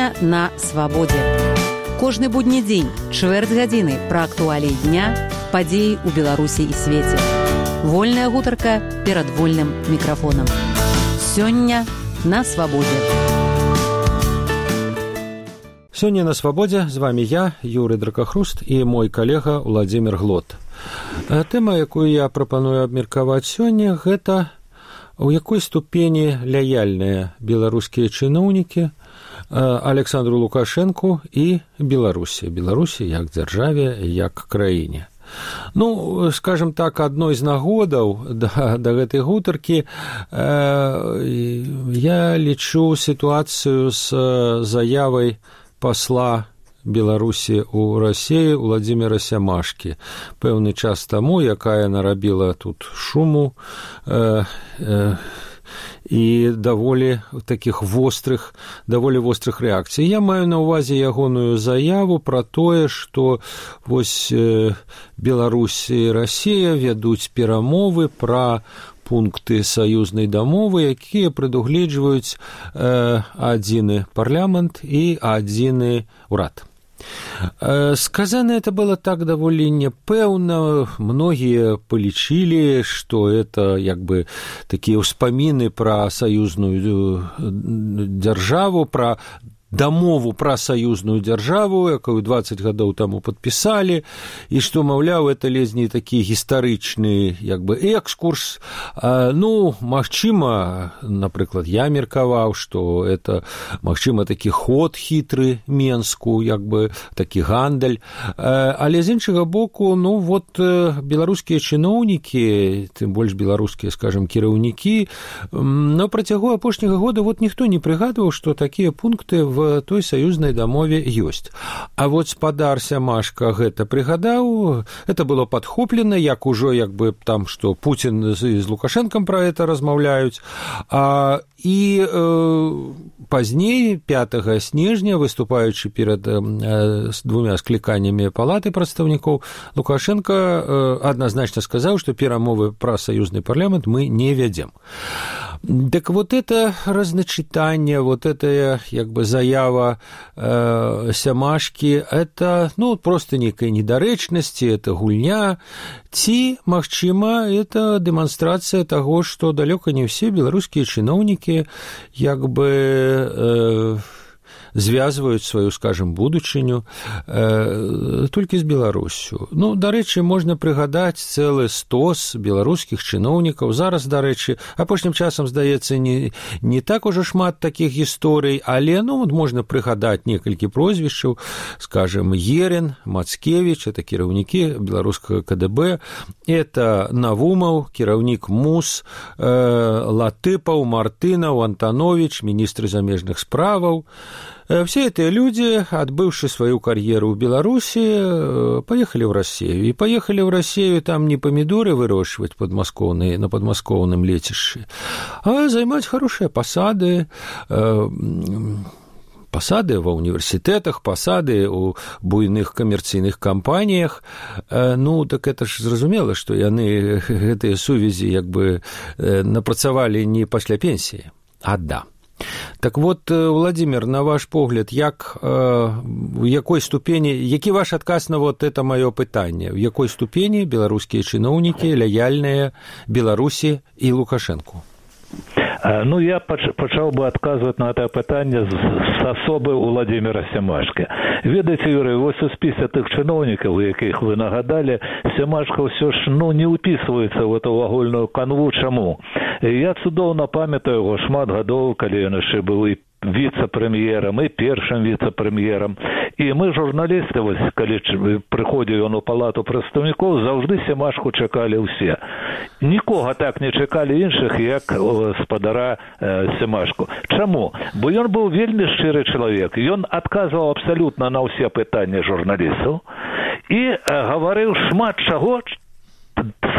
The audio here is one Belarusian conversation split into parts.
Сёння на свабодзе. Кожны будні дзень, чвэрць гадзіны пра актуаліі дня, падзеі ў Беларусі і свеце. Вольная гутарка перад вольным мікрафонам. Сёння на свабодзе. Сёння на свабодзе з вами я, Юрый Дракахруст, і мой калега Владзімір Глот. Тэма, якую я прапаную абмеркаваць сёння, гэта у якой ступені лаяльныя беларускія чыноўнікі Александру Лукашэнку і Беларусі. Беларусі як дзяржаве, як краіне. Ну, скажем так, адной з нагодаў да гэтай гутаркі я лічу сітуацыю з заявай пасла Беларусі ў Расіі Владзіміра Сямашкі. Пэўны час таму, якая нарабіла тут шуму і даволі вострых рэакцый. Я маю на ўвазе ягоную заяву пра тое, што вось Беларусь і Расія вядуць перамовы пра пункты саюзнай дамовы, якія прадугледжваюць адзіны парламент і адзіны ўрад. Сказано это было так даволі непэўна. Многія палічылі, што это як бы такія ўспаміны пра саюзную дзяржаву, пра дамову пра саюзную дзяржаву, якую 20 гадоў таму падпісалі, і што, маўляў, это ледзь не такі гістарычны як бы экскурс. Ну, магчыма, напрыклад, я меркаваў, што это, магчыма, такі ход хітры Менску, як бы такі гандаль. Але з іншага боку, ну, вот беларускія чыноўнікі, тым больш беларускія, скажам, кіраўнікі, на працягу апошняга года вот ніхто не прыгадваў, што такія пункты в той саюзнай дамове ёсць. А вот спадар Сямашка гэта прыгадаў, это было падхоплена, як ужо як бы там, што Пуцін з Лукашэнкам пра гэта размаўляюць. І пазней, 5 снежня, выступаючы перад двумя скліканнямі палаты прадстаўнікоў, Лукашенко адназначна сказаў, што перамовы пра саюзны парламент мы не вядзем. Так вот это разначитание, вот это как бы заява Сямашкі, это, ну, просто некая недарэчнасць, это гульня, ці, магчыма, это дэманстрацыя таго, што далёка не ўсе беларускія чыноўнікі як бы звязваюць сваю, скажем, будучыню толькі з Беларусю. Ну, дарэчы, можна прыгадаць цэлы стос беларускіх чыноўнікаў. Зараз, дарэчы, апошнім часам, здаецца, не так ужо шмат такіх гісторый, але, ну, можна прыгадаць некалькі прозвішчаў, скажем, Ерін, Мацкевіч, это кіраўнікі беларускага КДБ, это Навумаў, кіраўнік МУС, Латыпаў, Мартынаў, Антанович, міністры замежных справаў. Все эти люди, отбывшие свою карьеру в Беларуси, поехали в Россию. И поехали в Россию там не помидоры выращивать на подмосковном летище, а занимать хорошие посады, посады ва універсітэтах, посады ў буйных камерцыйных кампаніях. Ну, так это ж зразумела, што яны гэтыя сувязі як бы напрацавалі не пасля пенсіі, а да. Так вот, Владимир, на ваш погляд, в якой ступені, які ваш адказ на вот это маё пытанне, в якой ступені беларускія чыноўнікі лаяльныя Беларусі і Лукашэнку? Ну, я пачаў бы адказваць на гэта пытанне з асобы Владзіміра Сямашкі. Ведаеце, Юрый, вось у спісе тых чыноўнікаў, якіх вы нагадалі, Сямашка ўсё ж, ну, не ўпісваецца ў эту агульную канву. Чаму? Я цудоўна памятаю яго шмат гадоў, калі ён яшчэ быў і віцэ-прэм'ерам, і першым віцэ-прэм'ерам. І мы, журналісты, вось, калі прыходзіў ён у палату прадстаўнікоў, заўжды Сямашку чакалі ўсе. Нікога так не чакалі іншых, як спадара Сямашку. Чаму? Бо ён быў вельмі шчыры чалавек. Ён адказваў абсалютна на ўсе пытанні журналістаў і гаварыў шмат чаго, з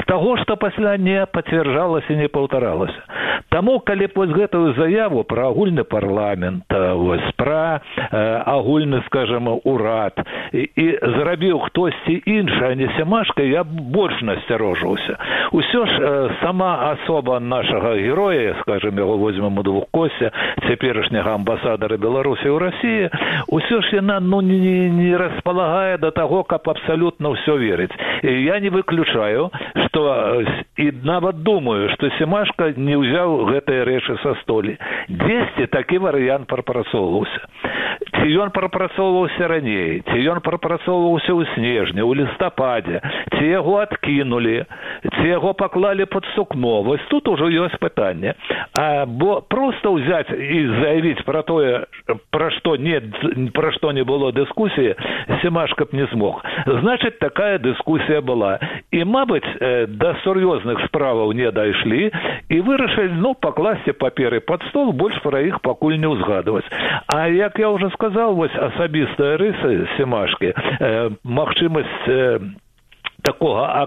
з таго, што пасля не пацвярджалася і не паўтаралася. Таму, калі б вось гэтую заяву пра агульны парламент, вось, пра агульны, скажем, урад і зрабіў хтосьці іншы, а не Семашка, я больш насцярожыўся. Усё ж сама асоба нашага героя, скажем, яго возьмем у двухкосці, цяперашняга амбасадара Беларусі ў Расіі, усё ж яна не распалагае да таго, каб абсалютна ўсё верыць. І я не выключаю, што і нават думаю, што Семашка не ўзяў гэтыя рэчы са столі. Дзесьці такі варыянт прапрацоўваўся. Ці ён прапрацоўваўся раней, ці ён прапрацоўваўся ў снежні, ў лістападзе, ці яго адкінулі, ці яго паклалі пад сукно. Вось тут ужо ёсць пытанне. Бо проста ўзяць і заявіць пра тое, пра што не было дыскусіі, Семашка б не змог. Значыць, такая дыскусія была. І, мабыць, да сур'ёзных справаў не дайшлі і вырашылі, пакласці паперы пад стол, больш пра іх пакуль не ўзгадваць. А як я ўжо сказаў, вось асабістыя рысы Семашкі, магчымасць такога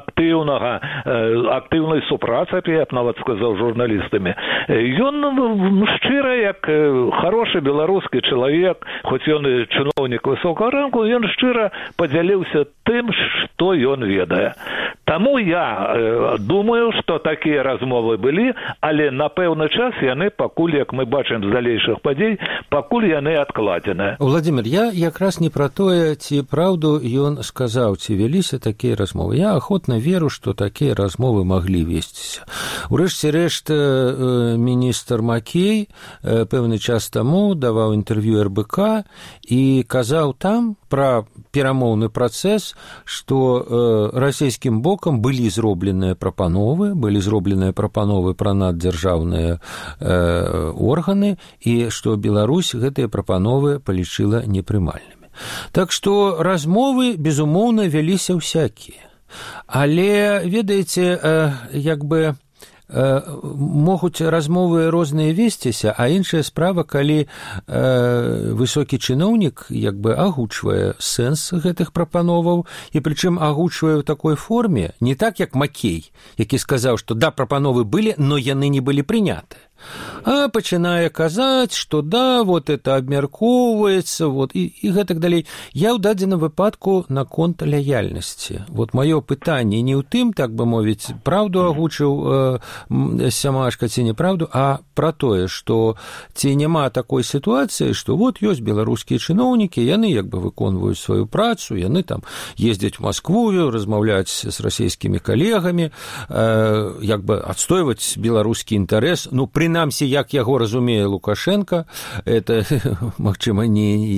актыўнай супрацы, я б нават сказаў, журналістамі. Ён шчыра, як хорошы беларускі чалавек, хоць ён і чыноўнік высокага рангу, ён шчыра падзяліўся тым, што ён ведае. Таму я думаю, што такія размовы былі, але на пэўны час яны пакуль, як мы бачым з далейшых падзей, пакуль яны адкладзеныя. Владимир, я якраз не пра тое, ці праўду ён сказаў, ці вяліся такія размовы. Я охотно веру, што такія размовы маглі весціся. Урэшце рэшт, міністр Макей пэўны час таму даваў інтэрв'ю РБК і казаў там пра перамоўны працэс, што расійскім бокам былі зробленыя прапановы пра наддзяржаўныя органы, і што Беларусь гэтыя прапановы палічыла непрымальнымі. Так што размовы, безумоўна, вяліся ўсякія. Але, ведаеце, могуць размовы розныя весціся, а іншая справа, калі высокі чыноўнік агучвае сэнс гэтых прапановаў, і прычым агучвае ў такой форме, не так, як Макей, які сказаў, што да, прапановы былі, но яны не былі прыняты. А пачынае казаць, што да, вот это абмяркоўваецца, вот, і гэтак далей. Я ў дадзеным выпадку наконт лаяльнасці. Вот маё пытанне не ў тым, так бы мовіць, праўду агучыў Семашка ці неправду, а пра тое, што ці няма такой сітуацыі, што вот ёсць беларускія чыноўнікі, яны выконваюць сваю працу, яны там ездзяць у Маскву, размаўляць з расійскімі калегамі, адстойваць беларускі інтарэс, прынамсі, як яго разумее Лукашенко, это, магчыма,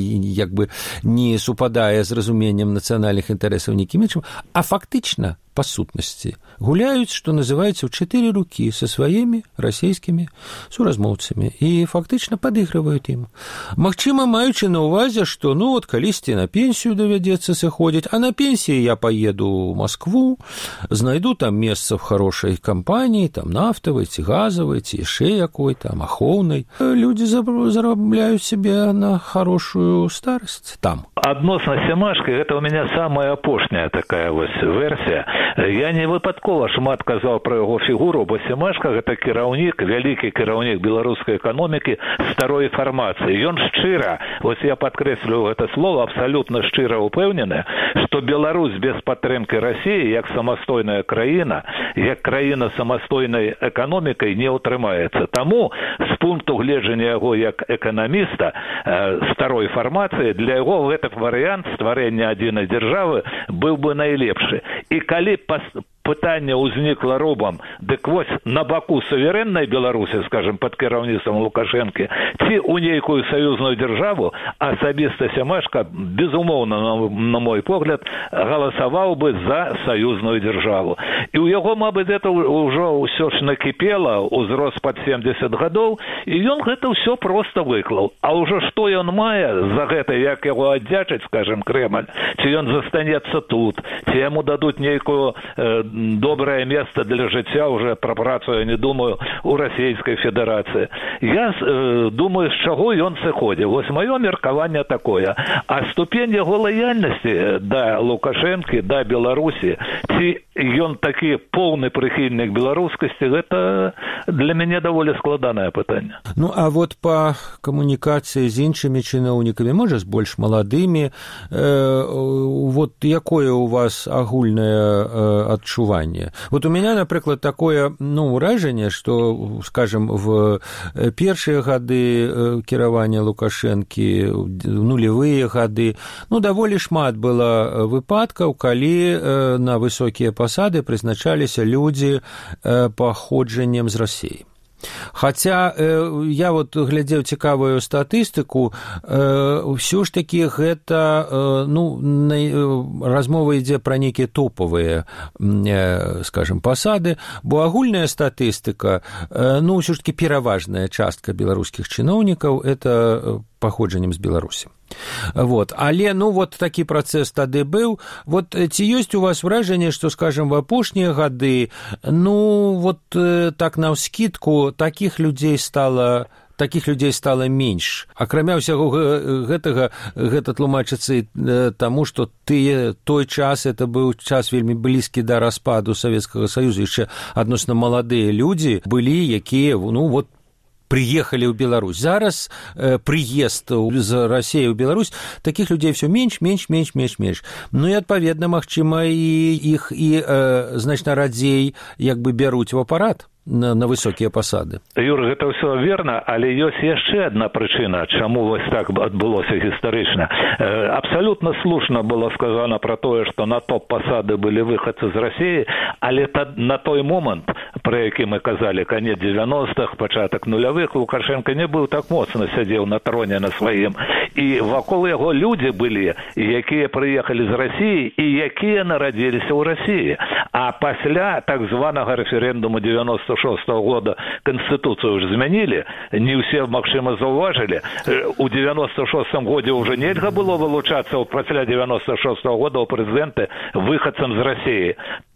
не супадае з разуменнем нацыянальных інтарэсаў нікім іншым, а фактычна, па сутнасці, гуляюць, што называецца, ў 4 рукі са сваімі расійскімі суразмоўцамі і фактычна падыгрываюць ім. Магчыма, маючы на ўвазе, што, калісьці на пенсію давядзецца сыходзіць, а на пенсіі я паеду ў Маскву, знайду там месца в хорошай кампаніі, там нафтавай, ці газавай, ці яшчэ якой, там ахоўнай. Людзі зарабляюць себе на хорошую старасць там. Адносна Семашкі, гэта у меня самая апошняя такая вось версія. Я не выпадкова шмат казаў пра яго фігуру, бо Семашка гэта кіраўнік, вялікі кіраўнік беларускай эканомікі старой фармацыі. Ён шчыра, вось я падкрэслю гэта слово, абсалютна шчыра упэўнены, што Беларусь без падтрымкі Расіі, як самастойная краіна, як краіна самастойнай эканомікай не ўтрымаецца. Таму, з пункту гледжання яго як эканаміста старой фармацыі, для яго гэта варыянт стварэння адзінай дзяржавы быў бы найлепшы. І калі пытанне ўзнікла робам, дык вось на баку суверэннай Беларусі, скажем, пад кіраўніцтвам Лукашэнкі, ці ў нейкую саюзную дзяржаву, асабіста Семашка, безумоўна, на мой погляд, галасаваў бы за саюзную дзяржаву. І ў яго, мабыць, гэта ўжо ўсё ж накіпела, узрос пад 70 гадоў, і ён гэта ўсё проста выклаў. А ўжо што ён мае за гэта, як яго аддзячыць, скажем, Крэмль, ці ён застанецца тут, ці яму дадуць нейкую доброе место для жыцця уже пра працу я не думаю у Расійскай Федэрацыі. Я думаю, з чаго ён сыходзіў. Вось маё меркаванне такое. А ступень яго лаяльнасці да Лукашэнкі, да Беларусі, ці ён такі поўны прыхільнік беларускасці, гэта для мяне даволі складанае пытанне. Ну, а вот па камунікацыі з іншымі чыноўнікамі, можа, з больш маладымі, вот якое у вас агульнае адчуванне? Вот у меня, напрыклад, такое, ўражанне, што, скажем, в першыя гады кіравання Лукашэнкі, нулевыя гады, даволі шмат было выпадкаў, калі на высокія пасады прызначаліся людзі паходжаннем з Расіі. Хаця я вот глядзеў цікавую статыстыку, ўсё ж такі гэта, размова ідзе пра нейкія топавыя, скажем, пасады, бо агульная статыстыка, ўсё ж такі пераважная частка беларускіх чыноўнікаў это паходжаннем з Беларусі. Вот. Але, вот такі працэс тады быў. Вот ці ёсць у вас ўражанне, што, скажем, в апошнія гады, так наўскідку, такіх людзей стала менш. Акрамя ўсяго гэтага, гэта тлумачыцца таму, што той час, это быў час вельмі блізкі да распаду Савецкага Саюза, яшчэ адносна маладыя людзі былі, якія, приехали ў Беларусь. Зараз прыезд з Расіі ў Беларусь, такіх людзей все менш. І, адпаведна, магчыма, іх значна радзей бяруць у апарат на высокія пасады. Юр, гэта ўсё верна, але ёсць яшчэ адна прычына, чаму вось так адбылося гістарычна. Абсалютна слушна было сказана пра тое, што на топ-пасады былі выхадцы з Расіі, але на той момант, пра які мы казалі, канец 90-х, пачатак нулявых, Лукашенко не быў так моцна сядзеў на троне на сваім. І вакол яго людзі былі, якія прыехалі з Расіі і якія нарадзіліся ў Расіі. А пасля так званага рэферэндуму 96-го года Конституцию уже змянілі, не ўсе, магчыма, заўважылі. У 96-м годзе ўжо нельга было вылучацца пасля 96-го года ў прэзідэнты выхадцам з Расіі.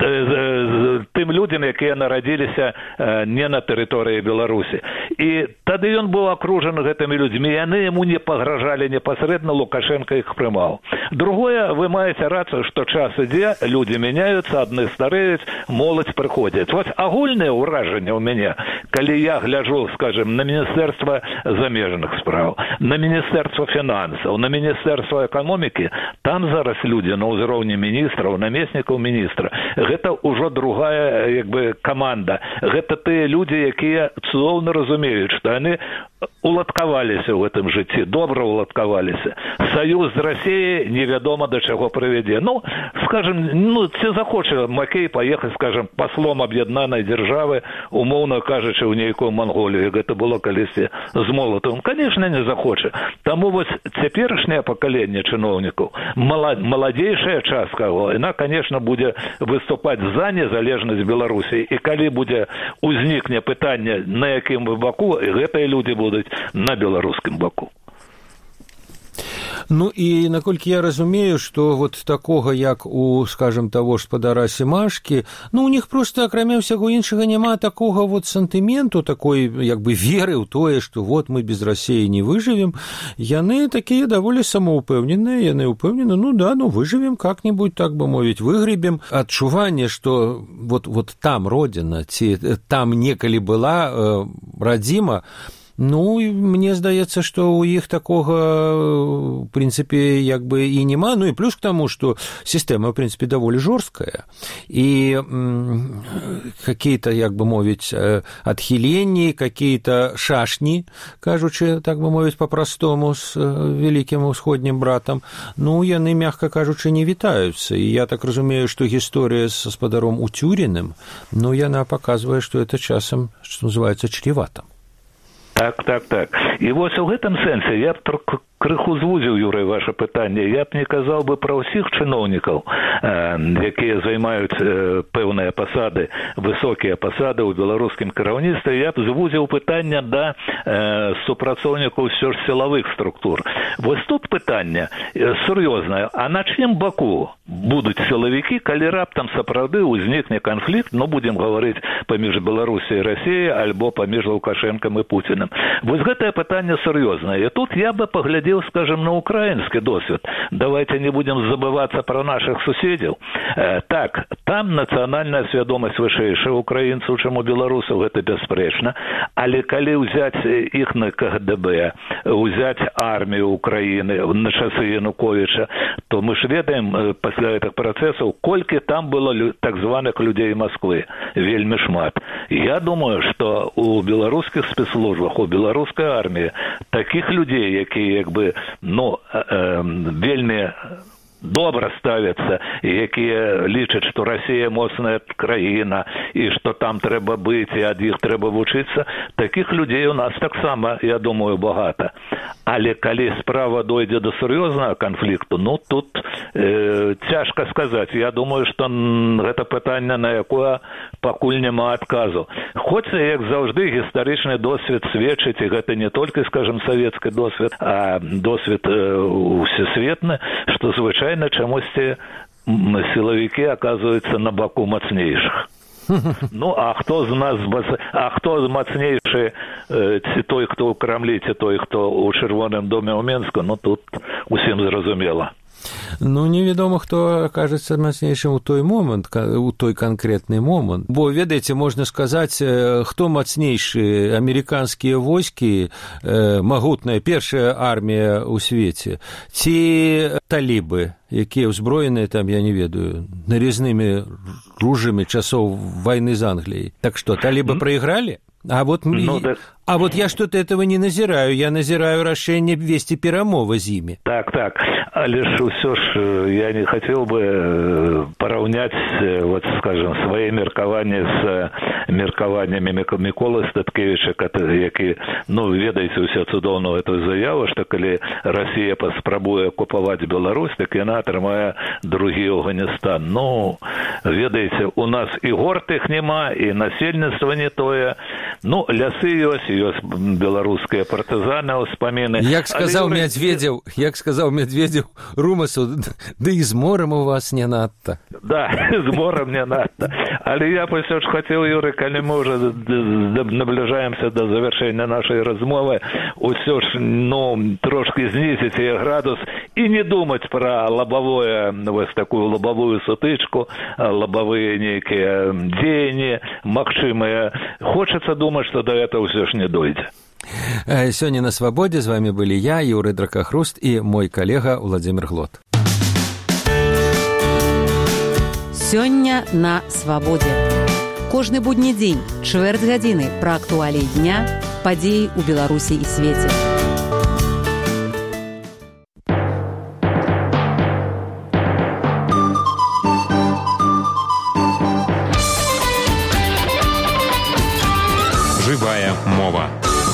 Тым людзям, якія нарадзіліся не на тэрыторыі Беларусі. І тады ён быў акружаны гэтымі людзьмі, яны яму не пагражалі непасрэдна, Лукашенко іх прымаў. Другое, вы маеце рацыю, што час ідзе, людзі мяняюцца, адны стареюць, моладзь прыходзіць. Вось агульнае ўражанне ў мяне, калі я гляджу, скажем, на Міністэрства замежных спраў, на Міністэрства фінансаў, на Міністэрства эканомікі, там зараз людзі на ўзроўні міністраў, намеснікаў міністра. Гэта ўжо другая, каманда. Гэта тыя людзі, якія цудоўна разумеюць, што яны уладкаваліся ў гэтым жыцці, добра уладкаваліся. Саюз з Расіяй невядома да чаго прывядзе. Скажем, ці захоча Макей паехаць, скажем, паслом аб'яднанай дзяржавы, умоўна кажучы, ў нейкую Манголію. Гэта было калісьці з Молатавым. Канешне, не захоча. Таму вось цяперашняе пакаленне чыноўнікаў, маладзейшая частка, яна, канешне, будзе выступаць за незалежнасць Беларусі. І калі будзе узнікне пытанне, на якім баку, гэтыя людзі будуць на беларускім баку. І наколькі я разумею, што вот такога, як у, скажем, таго ж спадара Семашкі, у них просто, акрамя ўсяго іншага, няма такога вот сантыменту, такой, веры ў тое, што вот мы без Расіі не выжывем. Яны такія даволі самаўпэўненыя, яны ўпэўнены, выжывем как-нибудь, так бы мовіць, выгребем. Адчуванне, што вот там родина, ці там некалі была радзіма, мне здаецца, што ў іх такога, в прынцыпе, і няма. І плюс к таму, што сістэма, в прынцыпе, даволі жорсткая. І какие-то, мовіць, адхіленні, какие-то шашні, кажучы, так бы мовіць, па-простому з вялікім усходнім братам, яны, мягка кажучы, не вітаюцца. І я так разумею, што гісторыя з гаспадаром Уцюріным, яна паказвае, што это часам, што называецца, чревата. Так. І вось у гэтым сэнсе я б крыху звузіў, Юрый, ваше пытанне. Я б не казаў бы пра ўсіх чыноўнікаў, якія займаюць пэўныя пасады, высокія пасады ў беларускім кіраўніцтве. Я б звузіў пытанне да супрацоўнікаў ўсё ж сілавых структур. Вось тут пытанне сур'ёзнае. А на чым баку будуць сілавікі, калі раптам сапраўды ўзнікне канфлікт, ну, будзем гаварыць, паміж Беларусіяй і Расіяй, альбо паміж Лукашэнкам і Пуціным. Вось гэтае пытанне сур'ёзнае. І тут я бы паглядзеў, скажем, на украинский досвід. Давайте не будем забываться про наших суседзяў. Так, там нацыянальная свядомасць вышэйшая украінцаў, чым у беларусаў, гэта бясспрэчна. Але калі ўзяць іх на КГБ, ўзяць армію Украіны на часы Януковіча, то мы ж ведаем пасля гэтых працэсаў, колькі там было так званых людзей Москвы. Вельмі шмат. Я думаю, што у беларускіх спецслужбах, у беларускай арміі такіх людзей, якія як бы вельмі добра ставяцца, якія лічаць, што Расія моцная краіна і што там трэба быць і ад іх трэба вучыцца, такіх людзей у нас таксама, я думаю, багата. Але калі справа дойдзе да сур'ёзнага канфлікту, ну тут цяжка сказаць. Я думаю, што гэта пытанне, на якое пакуль няма адказу. Хоць, як заўжды, гістарычны досвед сведчыць, і гэта не толькі, скажем, савецкі досвед, а досвед усесветны, што звычайна чамусьці сілавікі аказваюцца на баку мацнейшых. Ну, а хто мацнейшы, ці той, хто ў Крамлі, ці той, хто ў Чырвоным доме ў Менску, ну, тут усім зразумела. Ну, невядома, хто акажацца мацнейшым у той момант, у той канкрэтны момант. Бо, ведаеце, можна сказаць, хто мацнейшы, амерыканскія войскі, магутная першая армія ў свеце, ці талібы, якія ўзброеныя там, я не ведаю, нарезнымі ружамі часоў вайны з Англіяй. Так што, талібы прайгралі? А вот я что-то этого не назираю. Я назираю рашэнне весці перамовы з імі. Так. Але ж усё ж я не хотел бы параўняць, вот, скажем, свае меркаванні з меркаваннямі Міколы Статкевіча, які, ну, ведаеце ўсе цудоўна эту заяву, што калі Расія паспрабуе акупаваць Беларусь, так яна атрымае другі Афганістан. Ну, ведаеце, у нас і гор тых няма, і насельніцтва не тое. Ну, лясы ёсць беларускія партызаны, ўспаміны. Як сказаў Медведзеў Румасу, да і з морам у вас не надта. Да, з морам не надта. Але я ўсё ж хацеў, Юрый, калі мы уже набліжаемся до завяршэння нашай размовы, ўсё ж, ну, трошки знізіць яе градус і не думаць пра лабавое, вось такую лабавую сутычку, лабавыя нейкія дзеянні магчымыя. Хочацца думаць, што да этого ўсё ж не дойдзе. Сёння на свабодзе з вами былі я, Юрый Дракахруст, і мой калега Владзімір Глот. Сёння на свабодзе. Кожны будні дзень, чвэрць гадзіны пра актуаліі дня, падзеі ў Беларусі і свеце. Жывая мова.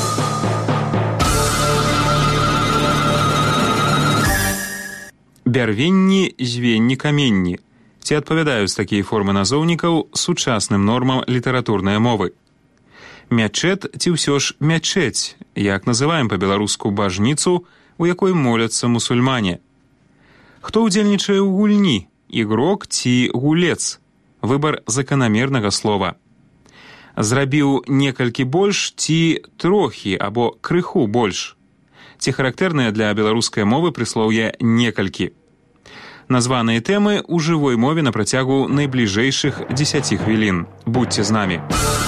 Бярвенні, звенні, каменні. Ці адпавядаюць такія формы назоўнікаў сучасным нормам літаратурнай мовы? Мячэт ці ўсё ж мячэць, як называем па-беларуску бажніцу, у якой моляцца мусульмане? Хто ўдзельнічае ў гульні? Ігрок ці гулец? Выбар заканамернага слова. Зрабіў некалькі больш ці трохі або крыху больш? Ці характэрнае для беларускай мовы прыслоўе некалькі? Названыя тэмы ў жывой мове на працягу найбліжэйшых 10 хвілін. Будьце з намі.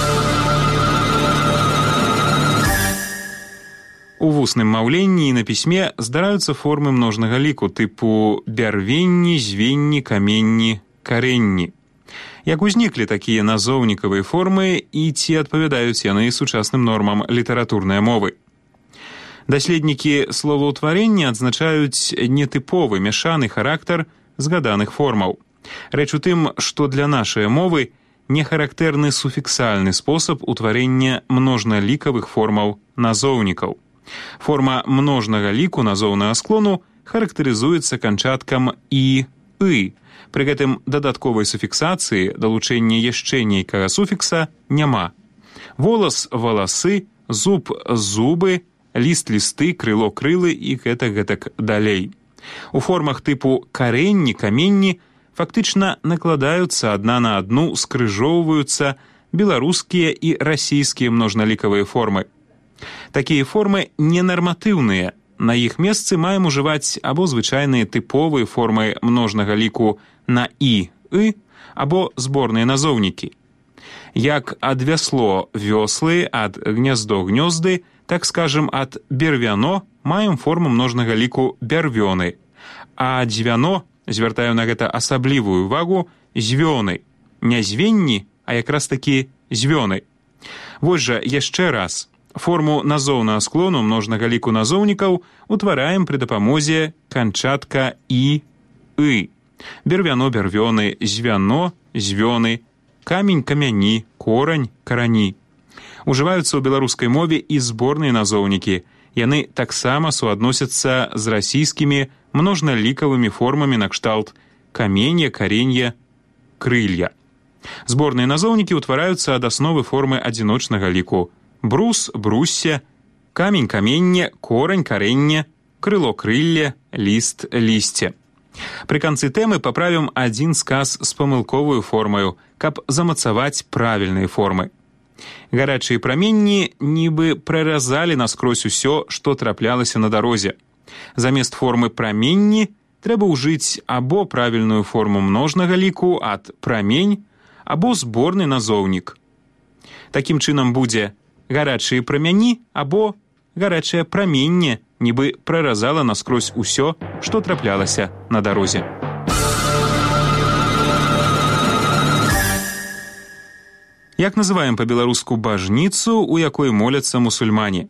У вусным маўленні і на пісьме здараюцца формы множнага ліку тыпу бярвенні, звенні, каменні, карэнні. Як узніклі такія назоўнікавыя формы і ці адпавядаюць яны сучасным нормам літаратурнай мовы? Даследнікі словаўтварення адзначаюць нетыповы мяшаны характар згаданых формаў. Рэч у тым, што для нашай мовы нехарактэрны суфіксальны спосаб утварэння множналікавых формаў назоўнікаў. Форма множнага ліку назоўнага склону характарызуецца канчаткам «і», «ы». Пры гэтым дадатковай суфіксацыі, далучэння яшчэ нейкага суфікса няма. Волас – валасы, зуб – зубы, ліст – лісты, крыло – крылы і гэтак далей. У формах тыпу карэнні, каменні фактычна накладаюцца адна на адну, скрыжоўваюцца беларускія і расійскія множналікавыя формы. Такія формы ненарматыўныя. На іх месцы маем ужываць або звычайныя тыповыя формы множнага ліку на «і», «ы», або зборныя назоўнікі. Як ад вясло – вёслы, ад гняздо – гнёзды, так скажем, ад бервяно маем форму множнага ліку бярвёны, а дзвяно, звяртаю на гэта асаблівую увагу, звёны. Не звенні, а якраз такі звёны. Вось жа яшчэ раз. Форму назоўнага склону множнага ліку назоўнікаў утвараем пры дапамозе канчатка «і», «ы». Бервяно – бярвёны, звяно – звёны, камень – камяні, корань – карані. Ужываюцца ў беларускай мове і зборныя назоўнікі. Яны таксама суадносяцца з расійскімі множналікавымі формамі накшталт каменья, каренья, крылья. Зборныя назоўнікі ўтвараюцца ад асновы формы адзіночнага ліку. Брус, брусся, камень, каменне, корань, каренне, крыло, крылле, ліст, лісце. Пры канцы тэмы паправім адзін сказ з памылковую формаю, каб замацаваць правільныя формы. Гарачыя праменні нібы праразалі наскрозь усё, што траплялася на дарозе. Замест формы праменні трэба ўжыць або правільную форму множнага ліку ад прамень, або зборны назоўнік. Такім чынам будзе гарачыя прамяні або гарачае праменне, нібы праразала наскрозь усё, што траплялася на дарозе. Як называем па-беларуску бажніцу, у якой моляцца мусульмане?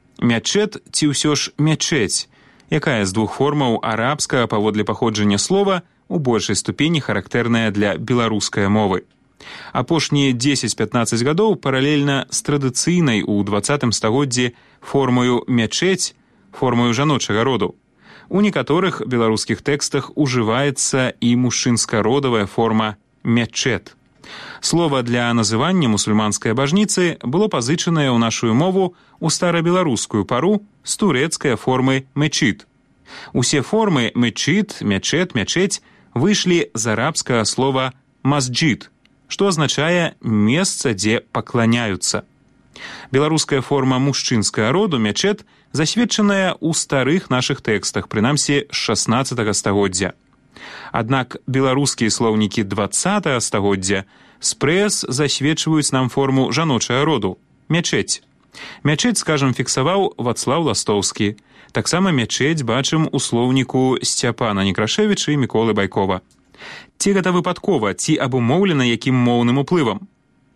Мячэт ці ўсё ж мячэць, якая з двух формаў арабскага паводле паходжання слова у большай ступені характэрная для беларускай мовы. Апошнія 10-15 гадоў паралельна з традыцыйнай у 20 стагоддзі формаю мячэць, формаю жаночага роду. У некаторых беларускіх тэкстах ужываецца і мужчынска-родавая форма мячэт. Слова для называння мусульманскай бажніцы было пазычанае ў нашу мову ў старабеларускую пару з турэцкай формы мечит. Усе формы мечит, мячэт, мячэць выйшлі з арабскага слова масджид, што азначае месца, дзе пакланяюцца. Беларуская форма мужчынскага роду мячэт засведчаная ў старых нашых тэкстах, прынамсі з 16 стагоддзя. Аднак беларускія слоўнікі 20 стагоддзя спрэс засведчваюць нам форму жаночага роду мячэць. Мячэць, скажам, фіксаваў Вацлаў Ластоўскі. Таксама мячэць бачым у слоўніку Сцяпана Некрашевіча і Міколы Байкова. Ці гэта выпадкова, ці абумоўлена якім моўным уплывам?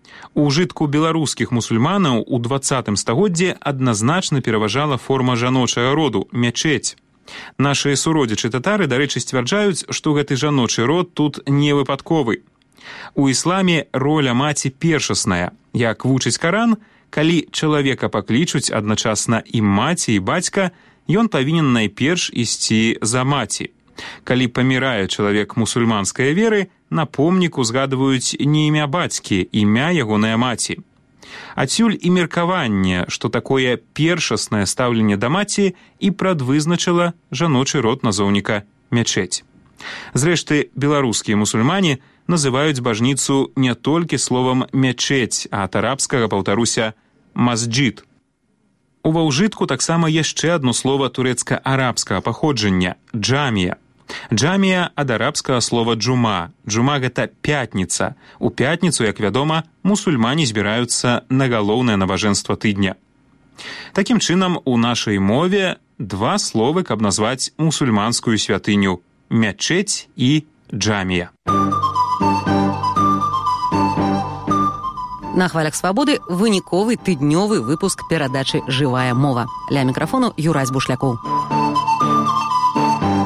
У ўжытку беларускіх мусульманаў у 20 стагоддзі адназначна пераважала форма жаночага роду мячэць. Нашыя суродзічы татары, дарэчы, сцвярджаюць, што гэты жаночы род тут не выпадковы. У ісламе роля маці першасная. Як вучыць Каран, калі чалавека паклічуць адначасна і маці, і бацька, ён павінен найперш ісці за маці. Калі памірае чалавек мусульманскай веры, на помніку згадваюць не імя бацькі, імя ягонай маці. Адсюль і меркаванне, што такое першаснае стаўленне да маці і прадвызначыла жаночы род назоўніка мячэць. Зрэшты, беларускія мусульмане называюць бажніцу не толькі словам мячэць, а ад арабскага, паўтаруся, масджид. Ува ўжытку таксама яшчэ адно слова турэцка-арабскага паходжання – джамія. Джамія ад арабскага слова джума. Джума – гэта пятніца. У пятніцу, як вядома, мусульмане збіраюцца на галоўнае набажэнства тыдня. Такім чынам, у нашай мове два словы, каб назваць мусульманскую святыню – мячэць і джамія. На хвалях свабоды выніковы тыднёвы выпуск перадачы «Жывая мова». Ля мікрафону Юрась Бушлякоў.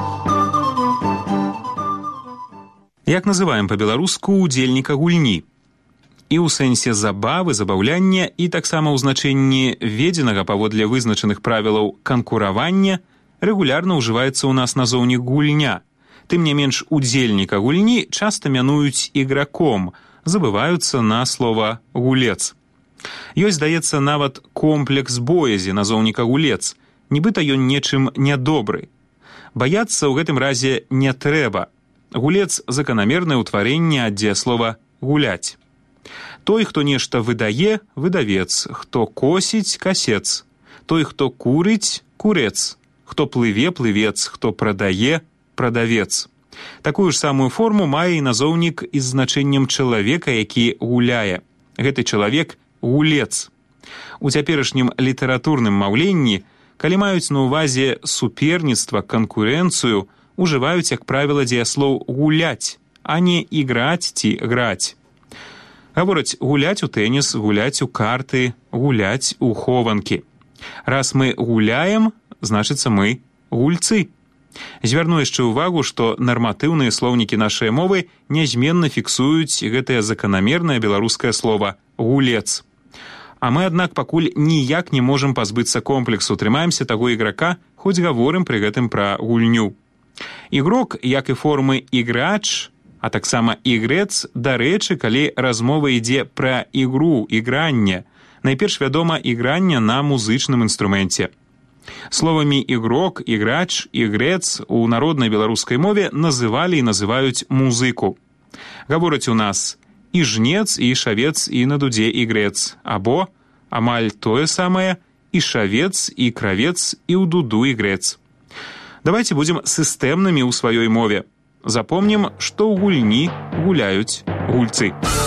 Як называем па-беларуску удзельніка гульні? І ў сэнсе забавы, забаўляння, і таксама ў значэнні введзенага паводле вызначаных правілаў канкуравання рэгулярна ўжываецца ў нас назоўнік гульня. Тым не менш, удзельніка гульні часта мянуюць іграком, забываюцца на слова гулец. Ёсць, здаецца, нават комплекс боязі назоўніка гулец, нібыта ён нечым нядобры. Баяцца ў гэтым разе не трэба. Гулец – заканамернае ўтварэнне ад дзеяслова «гуляць». Той, хто нешта выдае – выдавец, хто косіць – касец, той, хто курыць – курец, хто плыве – плывец, хто прадае – прадавец. Такую ж самую форму мае і назоўнік із значэннем чалавека, які гуляе. Гэты чалавек – гулец. У цяперашнім літаратурным маўленні, калі маюць на ўвазе суперніцтва, канкурэнцыю, ужываюць, як правіла, дзеяслоў «гуляць», а не «іграць» ці «граць». Гавораць гуляць у тэніс, гуляць у карты, гуляць у хованкі. Раз мы гуляем, значыцца мы гульцы. Звярну яшчэ ўвагу, што нарматыўныя слоўнікі нашай мовы нязменна фіксуюць гэтае заканамернае беларускае слова «гулец». А мы, аднак, пакуль ніяк не можам пазбыцца комплексу, трымаемся таго іграка, хоць гаворым пры гэтым пра гульню. Ігрок, як і формы «іграч», а таксама «ігрэц», дарэчы, калі размова ідзе пра ігру, ігранне. Найперш вядома ігранне на музычным інструменце. Словамі «ігрок», «іграч», «ігрэц» у народнай беларускай мове называлі і называюць музыку. Гавораць у нас і жнец, і шавец, і на дудзе ігрэц, або амаль тое самае і шавец, і кравец, і ў дуду ігрэц. Давайте будзем сістэмнымі ў сваёй мове. Запомнім, што ў гульні гуляюць гульцы.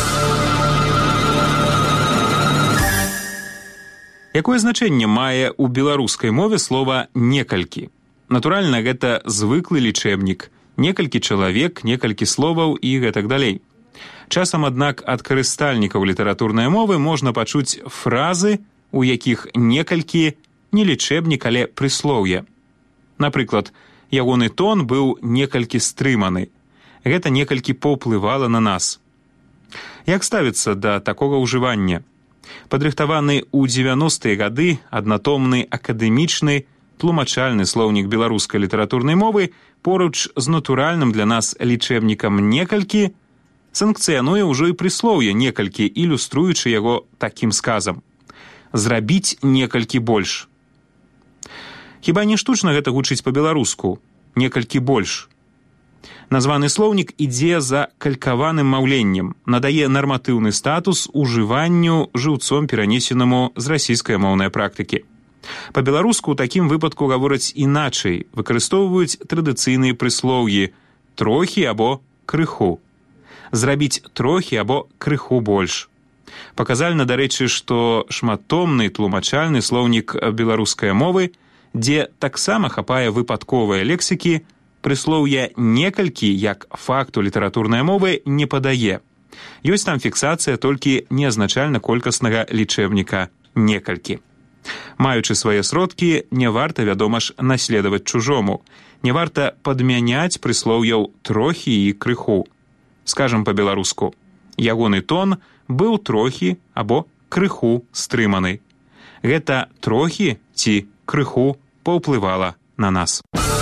Якое значэнне мае ў беларускай мове слова «некалькі»? Натуральна, гэта звыклы лічэбнік. Некалькі чалавек, некалькі словаў і гэтак далей. Часам, аднак, ад карыстальнікаў літаратурнай мовы можна пачуць фразы, у якіх некалькі не лічэбнік, але прыслоўе. Напрыклад, ягоны тон быў некалькі стрыманы. Гэта некалькі паўплывала на нас. Як ставіцца да такога ўжывання? Падрыхтаваны ў 90-е гады аднатомны акадэмічны тлумачальны слоўнік беларускай літаратурнай мовы поруч з натуральным для нас лічэбнікам некалькі санкцыянуе ўжо і прыслоўе некалькі, ілюструючы яго такім сказам. Зрабіць некалькі больш. Хіба не штучна гэта гучыць па-беларуску? Некалькі больш. Названы слоўнік ідзе за калькаваным маўленнем, надае нарматыўны статус ужыванню жыўцом перанесенаму з расійскай моўнай практыкі. Па-беларуску ў такім выпадку гавораць іначай, выкарыстоўваюць традыцыйныя прыслоўі «трохі» або «крыху». Зрабіць трохі або крыху больш. Паказальна, дарэчы, што шматтомны тлумачальны слоўнік беларускай мовы, дзе таксама хапае выпадковыя лексікі, прыслоўя «некалькі» як факту літаратурнай мовы не падае. Ёсць там фіксацыя толькі неазначальна-колькаснага лічэбніка «некалькі». Маючы свае сродкі, не варта, вядома ж, наследаваць чужому. Не варта падмяняць прыслоўяў «трохі» і «крыху». Скажам па-беларуску, ягоны тон быў трохі або крыху стрыманы. Гэта трохі ці крыху паўплывала на нас.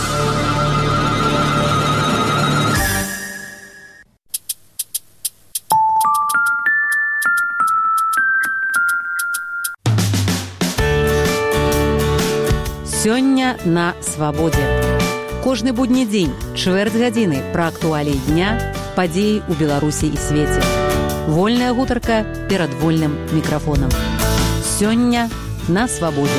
Сёння на свабодзе. Кожны будні дзень, чвэрць гадзіны пра актуаліі дня, падзеі ў Беларусі і свеце. Вольная гутарка перад вольным мікрафонам. Сёння на свабодзе.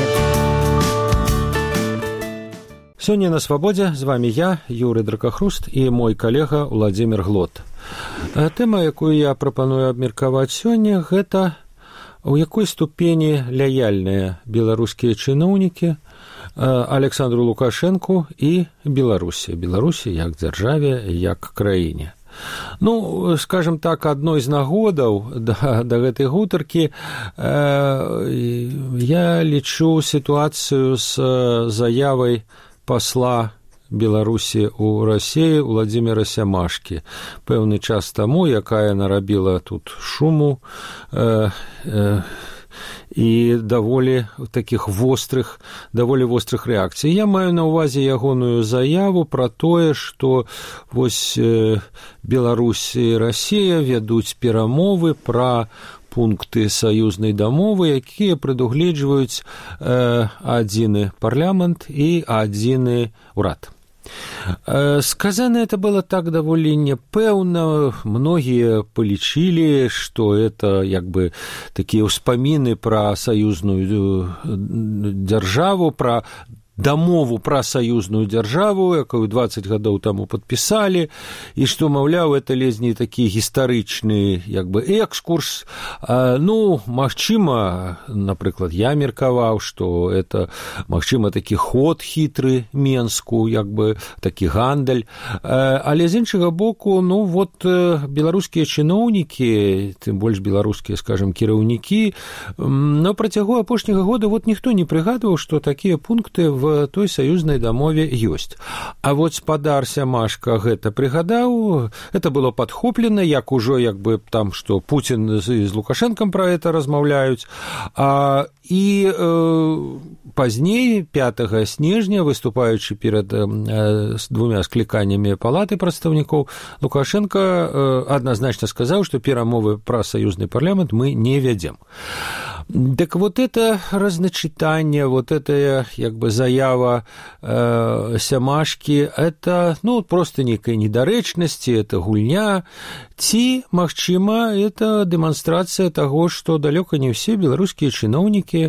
Сёння на свабодзе з вами я, Юрый Дракахруст, і мой калега Владзімір Глот. Тэма, якую я прапаную абмеркаваць сёння, гэта у якой ступені лаяльныя беларускія чыноўнікі Александру Лукашэнку і Беларусі. Беларусі як дзяржаве, як краіне. Ну, скажем так, адной з нагодаў да гэтай гутаркі я лічу сітуацыю з заявай пасла Беларусі ў Расіі Владзіміра Сямашкі. Пэўны час таму, якая нарабіла тут шуму і даволі вострых рэакцый. Я маю на ўвазе ягоную заяву пра тое, што вось Беларусь і Расія вядуць перамовы пра пункты саюзнай дамовы, якія прадугледжваюць адзіны парламент і адзіны ўрад. Сказано это было так даволі непэўна. Многія палічылі, што это такія ўспаміны пра саюзную дзяржаву, пра дамову пра саюзную дзяржаву, якую 20 гадоў таму падпісалі, і што, маўляў, это ледзь не такі гістарычны экскурс. Магчыма, напрыклад, я меркаваў, што это, магчыма, такі ход хітры Менску, такі гандаль. Але з іншага боку, беларускія чыноўнікі, тым больш беларускія, скажам, кіраўнікі, на працягу апошняга года ніхто не прыгадваў, што такія пункты в той саюзнай дамове ёсць. А спадар Сямашка гэта прыгадаў, это было падхоплена, як ужо там, што Пуцін з Лукашэнкам пра это размаўляюць. І пазней, 5 снежня, выступаючы перад двумя скліканнямі палаты прадстаўнікоў, Лукашенко адназначна сказаў, што перамовы пра саюзны парламент мы не вядзем. Так это разначитание, это заява Сямашкі, это просто некая недарэчнасці, это гульня, ці, магчыма, это дэманстрацыя таго, што далёка не ўсе беларускія чыноўнікі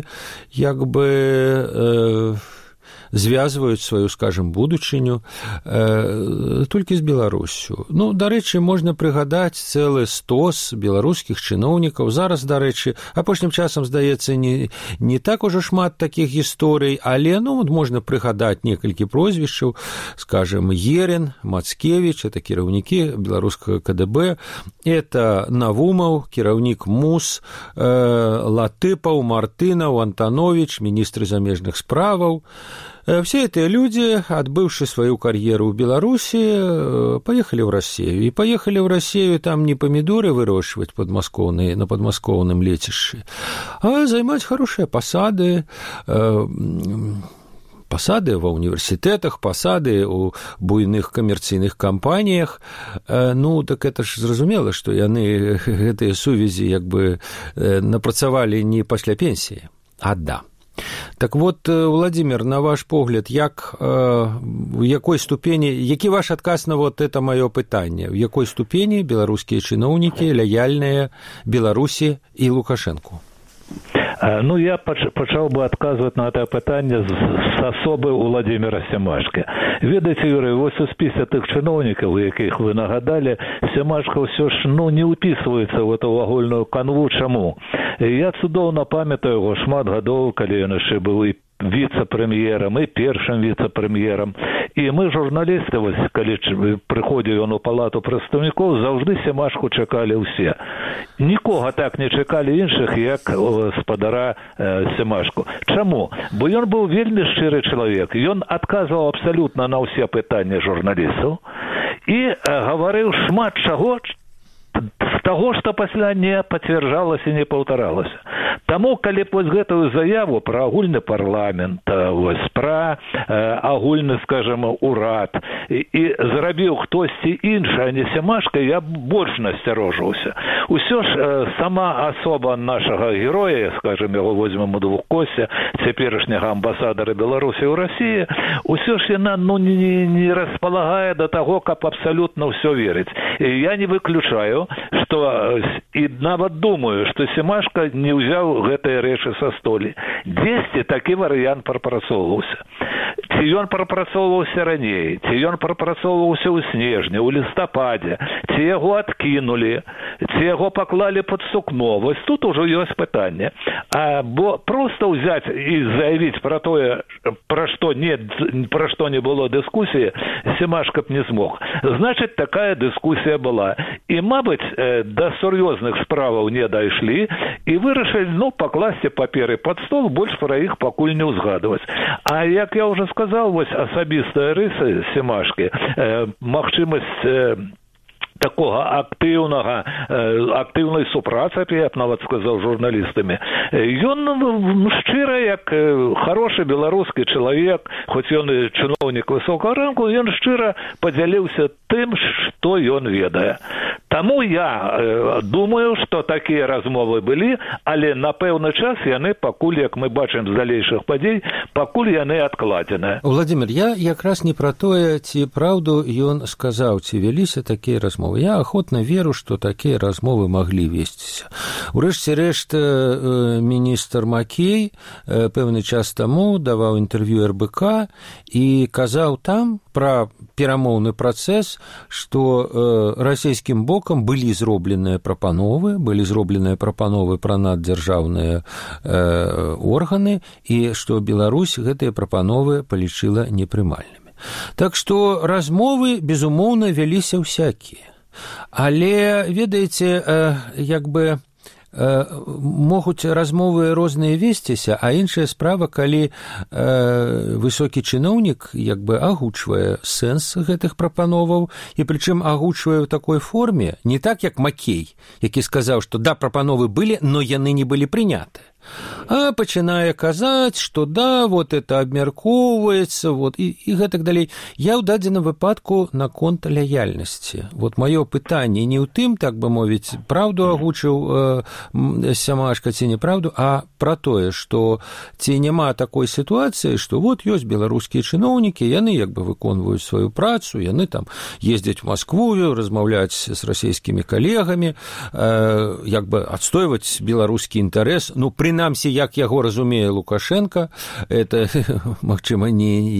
звязваюць сваю, скажем, будучыню толькі з Беларусю. Дарэчы, можна прыгадаць цэлы стос беларускіх чыноўнікаў. Зараз, дарэчы, апошнім часам, здаецца, не так ужо шмат такіх гісторый, але, можна прыгадаць некалькі прозвішчаў, скажем, Ерин, Мацкевіч, это кіраўнікі беларускага КДБ, это Навумаў, кіраўнік МУС, Латыпаў, Мартынаў, Антанович, міністры замежных справаў. Все эти люди, отбывшие свою карьеру в Беларуси, поехали в Россию. И поехали в Россию там не помидоры выращивать на подмосковном летище, а занимать хорошие посады, ва універсітэтах, пасады ў буйных камерцыйных кампаніях. Так это ж зразумела, што яны гэтыя сувязі напрацавалі не пасля пенсіі, а да. Так Владимир, на ваш погляд, в якой ступені, які ваш адказ на это маё пытанне, в якой ступені беларускія чыноўнікі лаяльныя Беларусі і Лукашэнку? Я пачаў бы адказваць на гэта пытанне з асобы Владзіміра Сямашкі. Ведаеце, Юрый, у спісе тых чыноўнікаў, якіх вы нагадалі, Сямашка ўсё ж не ўпісваецца в эту агульную канву. Чаму? Я цудоўна памятаю яго шмат гадоў, калі ён яшчэ быў і віцэ-прэм'ерам, і першым віцэ-прэм'ерам. І мы, журналісты, калі прыходзіў ён у палату прадстаўнікоў, заўжды Сямашку чакалі ўсе. Нікога так не чакалі іншых, як спадара Сямашку. Чаму? Бо ён быў вельмі шчыры чалавек. Ён адказваў абсалютна на ўсе пытанні журналістаў і гаварыў шмат чаго, з таго, што пасля не пацвярджалася і не паўтаралася. Таму, калі гэтую заяву пра агульны парламент, пра агульны, скажем, урад і зрабіў хтосьці іншы, а не Сямашка, я больш насцярожыўся. Усё ж сама асоба нашага героя, скажем, яго возьмем у двухкосе, цяперашняга амбасадара Беларусі ў Расіі, усё ж яна не распалагае да таго, каб абсалютна ўсё верыць. І я не выключаю, што і нават думаю, што Сямашка не ўзяў гэтыя рэчы са столі. Дзесьці такі варыянт прапрацоўваўся. Ці ён прапрацоўваўся раней, ці ён прапрацоўваўся ў снежні, ў лістападзе, ці яго адкінулі, ці яго паклалі пад сукно. Вось тут ужо ёсць пытанне. Бо проста ўзяць і заявіць пра тое, пра што не было дыскусіі, Сямашка б не змог. Значыць, такая дыскусія была. І, мабыць, да сур'ёзных справаў не дайшлі і вырашылі, пакласці паперы пад стол, больш пра іх пакуль не ўзгадваць. А як я ўжо уже сказал, вось асабістыя рысы Семашкі, магчымасць такога актыўнай супрацы, я б нават сказаў, журналістамі. Ён шчыра, як хорошы беларускі чалавек, хоць ён і чыноўнік высокага рангу, ён шчыра падзяліўся тым, што ён ведае. Таму я думаю, што такія размовы былі, але на пэўны час яны пакуль, як мы бачым з далейшых падзей, пакуль яны адкладзеныя. Владимир, я якраз не пра тое, ці праўду ён сказаў, ці вяліся такія размовы. Я охотно веру, што такія размовы маглі весціся. Урэшце рэшт, міністр Макей пэўны час таму даваў інтэрв'ю РБК і казаў там пра перамоўны працэс, што расійскім бокам былі зробленыя прапановы пра наддзяржаўныя органы, і што Беларусь гэтыя прапановы палічыла непрымальнымі. Так што размовы, безумоўна, вяліся ўсякія. Але, ведаеце, як бы могуць размовы розныя весціся, а іншая справа, калі высокі чыноўнік як бы агучвае сэнс гэтых прапановаў, і прычым агучвае ў такой форме, не так, як Макей, які сказаў, што да, прапановы былі, но яны не былі прыняты. А пачынае казаць, што да, вот это абмяркоўваецца, вот, і гэтак далей. Я ў дадзеным выпадку наконт лаяльнасці. Вот маё пытанне не ў тым, так бы мовіць, праўду агучыў Семашка ці неправду, а пра тое, што ці няма такой сітуацыі, што вот ёсць беларускія чыноўнікі, яны як бы выконваюць сваю працу, яны там ездзяць у Маскву, размаўляць з расійскімі калегамі, як бы адстойваць беларускі інтарэс, ну, прынамсі, як яго разумее Лукашенко, это, магчыма,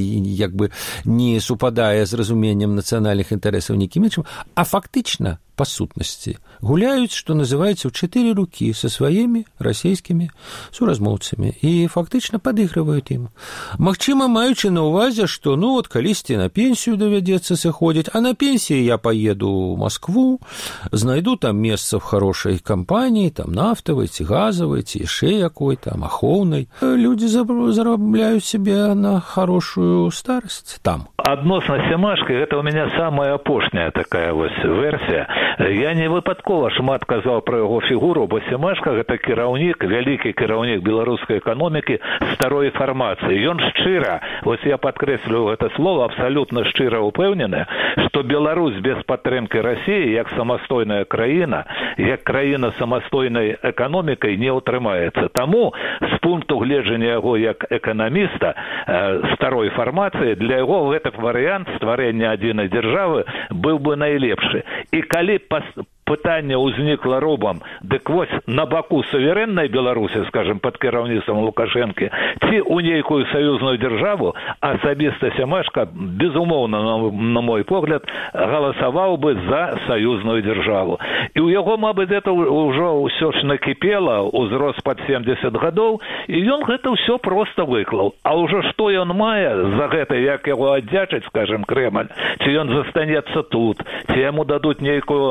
як бы не супадае з разуменнем нацыянальных інтарэсаў нікім іншым, а фактычна, па сутнасці, гуляюць, што называецца, ў 4 рукі са сваімі расійскімі суразмоўцамі і фактычна падыгрываюць ім. Магчыма, маючы на ўвазе, што, ну, от калісьці на пенсію давядзецца сыходзіць, а на пенсіі я паеду ў Маскву, знайду там месца в хорошай кампаніі, там нафтавай ці газавай, ці яшчэ якой, там ахоўнай. Людзі зарабляюць сябе на хорошую старасць там. Адносна Семашкі, гэта ў мяне самая апошняя такая вось версія. Я не выпадкова шмат казаў пра яго фігуру, бо Семашка гэта кіраўнік, вялікі кіраўнік беларускай эканомікі старой фармацыі. Ён шчыра, вось я падкрэслю гэта слово, абсалютна шчыра ўпэўнены, што Беларусь без падтрымкі Расіі, як самастойная краіна, як краіна самастойнай эканомікай не ўтрымаецца. Таму з пункту гледжання яго як эканаміста старой фармацыі, для яго гэты варыянт стварэння адзінай дзяржавы быў бы найлепшы. І калі пытанне ўзнікла робам, дык вось на баку суверэннай Беларусі, скажем, пад кіраўніцтвам Лукашэнкі, ці ў нейкую саюзную дзяржаву, асабіста Семашка, безумоўна, на мой погляд, галасаваў бы за саюзную дзяржаву. І ў яго, мабыць, гэта ўжо ўсё ж накіпела, узрос пад 70 гадоў, і ён гэта ўсё проста выклаў. А ўжо што ён мае за гэта, як яго аддзячыць, скажем, Крэмль, ці ён застанецца тут, ці яму дадуць нейкую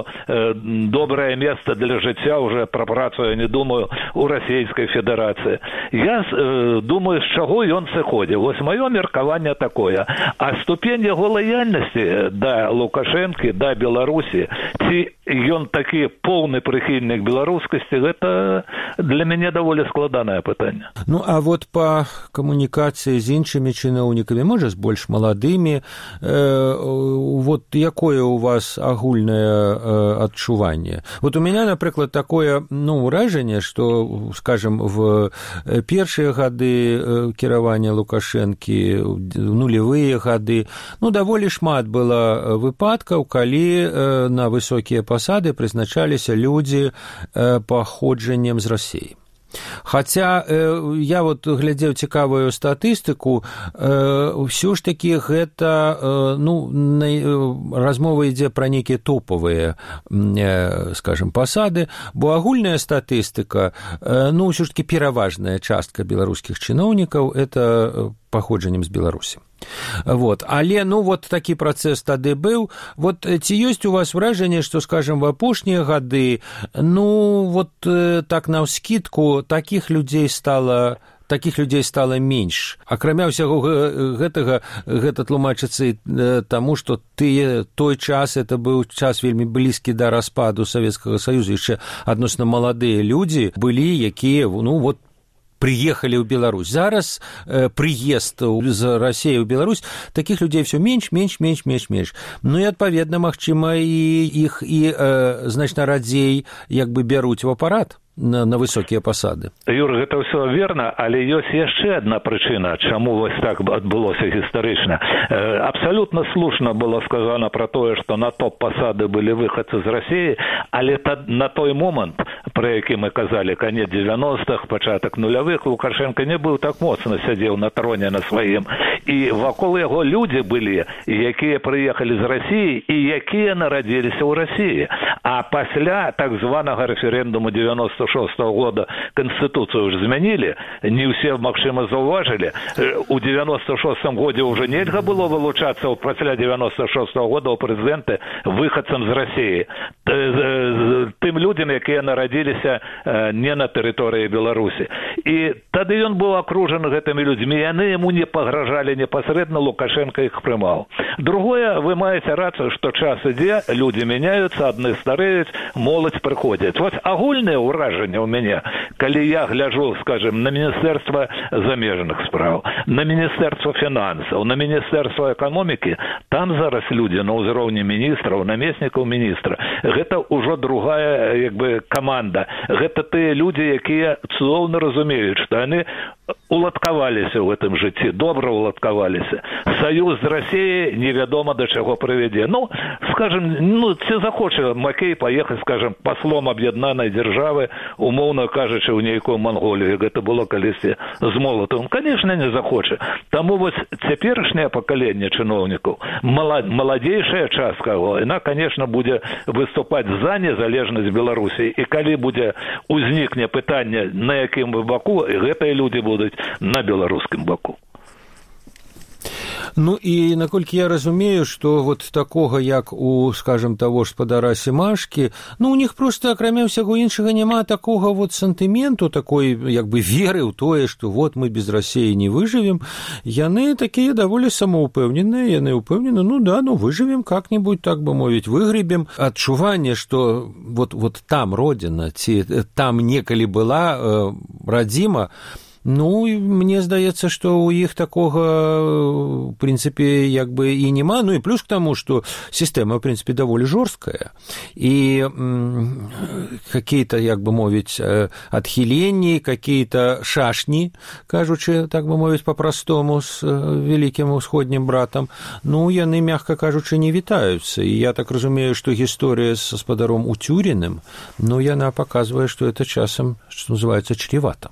добрае месца для жыцця, уже пра працу я не думаю, у Расійскай Федэрацыі. Я думаю, з чаго ён сыходзіў. Вось маё меркаванне такое. А ступень яго лаяльнасці да Лукашэнкі, да Беларусі, ці ён такі поўны прыхільнік беларускасці, гэта для мяне даволі складанае пытанне. Ну, а вот па камунікацыі з іншымі чыноўнікамі, можа, з больш маладымі, вот якое у вас агульнае адчуванне? Вот у меня, например, такое, ну, ўражанне, что, скажем, в першыя гады кіравання Лукашэнкі, нулевыя гады, ну, даволі шмат было выпадкаў, калі на высокія пасады прызначаліся людзі паходжаннем з Расіі. Хаця я вот глядзеў цікавую статыстыку, ўсё ж такі гэта, ну, размова ідзе пра нейкія топавыя, скажем, пасады, бо агульная статыстыка, ну, ўсё ж такі пераважная частка беларускіх чыноўнікаў это паходжаннем з Беларусі. Вот. Але, ну, вот такі працэс тады быў. Вот ці ёсць у вас ўражанне, што, скажем, в апошнія гады, ну, вот так наўскідку такіх людзей стала такіх людзей стала менш. Акрамя ўсяго гэтага, гэта тлумачыцца таму, што той час, это быў час вельмі блізкі да распаду Савецкага Саюза, яшчэ адносна маладыя людзі былі, якія, приехали ў Беларусь. Зараз прыезд з Расіі ў Беларусь, такіх людзей все менш. Ну і адпаведна, магчыма, і іх значна радзей бяруць у апарат на высокія пасады. Юр, гэта ўсё верна, але ёсць яшчэ адна прычына, чаму вось так адбылося гістарычна. Абсалютна слушна было сказана пра тое, што на топ-пасады былі выхадцы з Расіі, але на той момант, пра які мы казалі, канец 90-х, пачатак нулявых, Лукашенко не быў так моцна сядзеў на троне на сваім. І вакол яго людзі былі, якія прыехалі з Расіі і якія нарадзіліся ў Расіі. А пасля так званага рэферэндуму 96-го года Конституцию уже змянілі, не ўсе, магчыма, заўважылі. У 96-м годзе ўжо нельга было вылучацца пасля 96-го года ў прэзідэнты выхадцам з Расіі. Тым людзям, якія нарадзіліся не на тэрыторыі Беларусі. І тады ён быў акружаны гэтымі людзьмі, яны яму не пагражалі непасрэдна, Лукашенко іх прымаў. Другое, вы маеце рацыю, што час ідзе, людзі мяняюцца, адны стареюць, моладзь прыходзіць. Вось агульнае ўражанне ў мяне, калі я гляджу, скажем, на Міністэрства замежных спраў, на Міністэрства фінансаў, на Міністэрства эканомікі, там зараз людзі на ўзроўні міністраў, намеснікаў міністра. Гэта ўжо другая, каманда. Гэта тыя людзі, якія цудоўна разумеюць, што яны уладкаваліся ў гэтым жыцці, добра уладкаваліся. Саюз з Расіяй невядома да чаго прывядзе. Скажем, ці захоча Макей паехаць, скажем, паслом аб'яднанай дзяржавы, умоўна кажучы, ў нейкую Манголію. Гэта было калісьці з Молатовым. Канешне, не захоча. Таму вось цяперашняе пакаленне чыноўнікаў, маладзейшая частка, яна, конечно, будзе выступаць за незалежнасць Беларусі. І калі будзе узнікне пытанне, на якім баку, гэтыя людзі будуць на беларускім баку. І наколькі я разумею, што такога, як у, скажем, таго ж спадара Семашкі, у них просто, акрамя ўсяго іншага, няма такога сантыменту, такой, веры ў тое, што мы без Расіі не выжывем. Яны такія даволі самаўпэўненыя, яны ўпэўнены, выжывем как-нибудь, так бы мовіць, выгребем. Адчуванне, што там родина, ці там некалі была радзіма, мне здаецца, што ў іх такога, в прынцыпе, і няма. І плюс к таму, што сістэма, в прынцыпе, даволі жорсткая. І какие-то, мовіць, адхіленні, какие-то шашні, кажучы, так бы мовіць, по-простому, з вялікім усходнім братам, яны, мягка кажучы, не вітаюцца. І я так разумею, што гісторыя з гаспадаром Уцюріным, яна паказвае, што это часам, што называецца, чревата.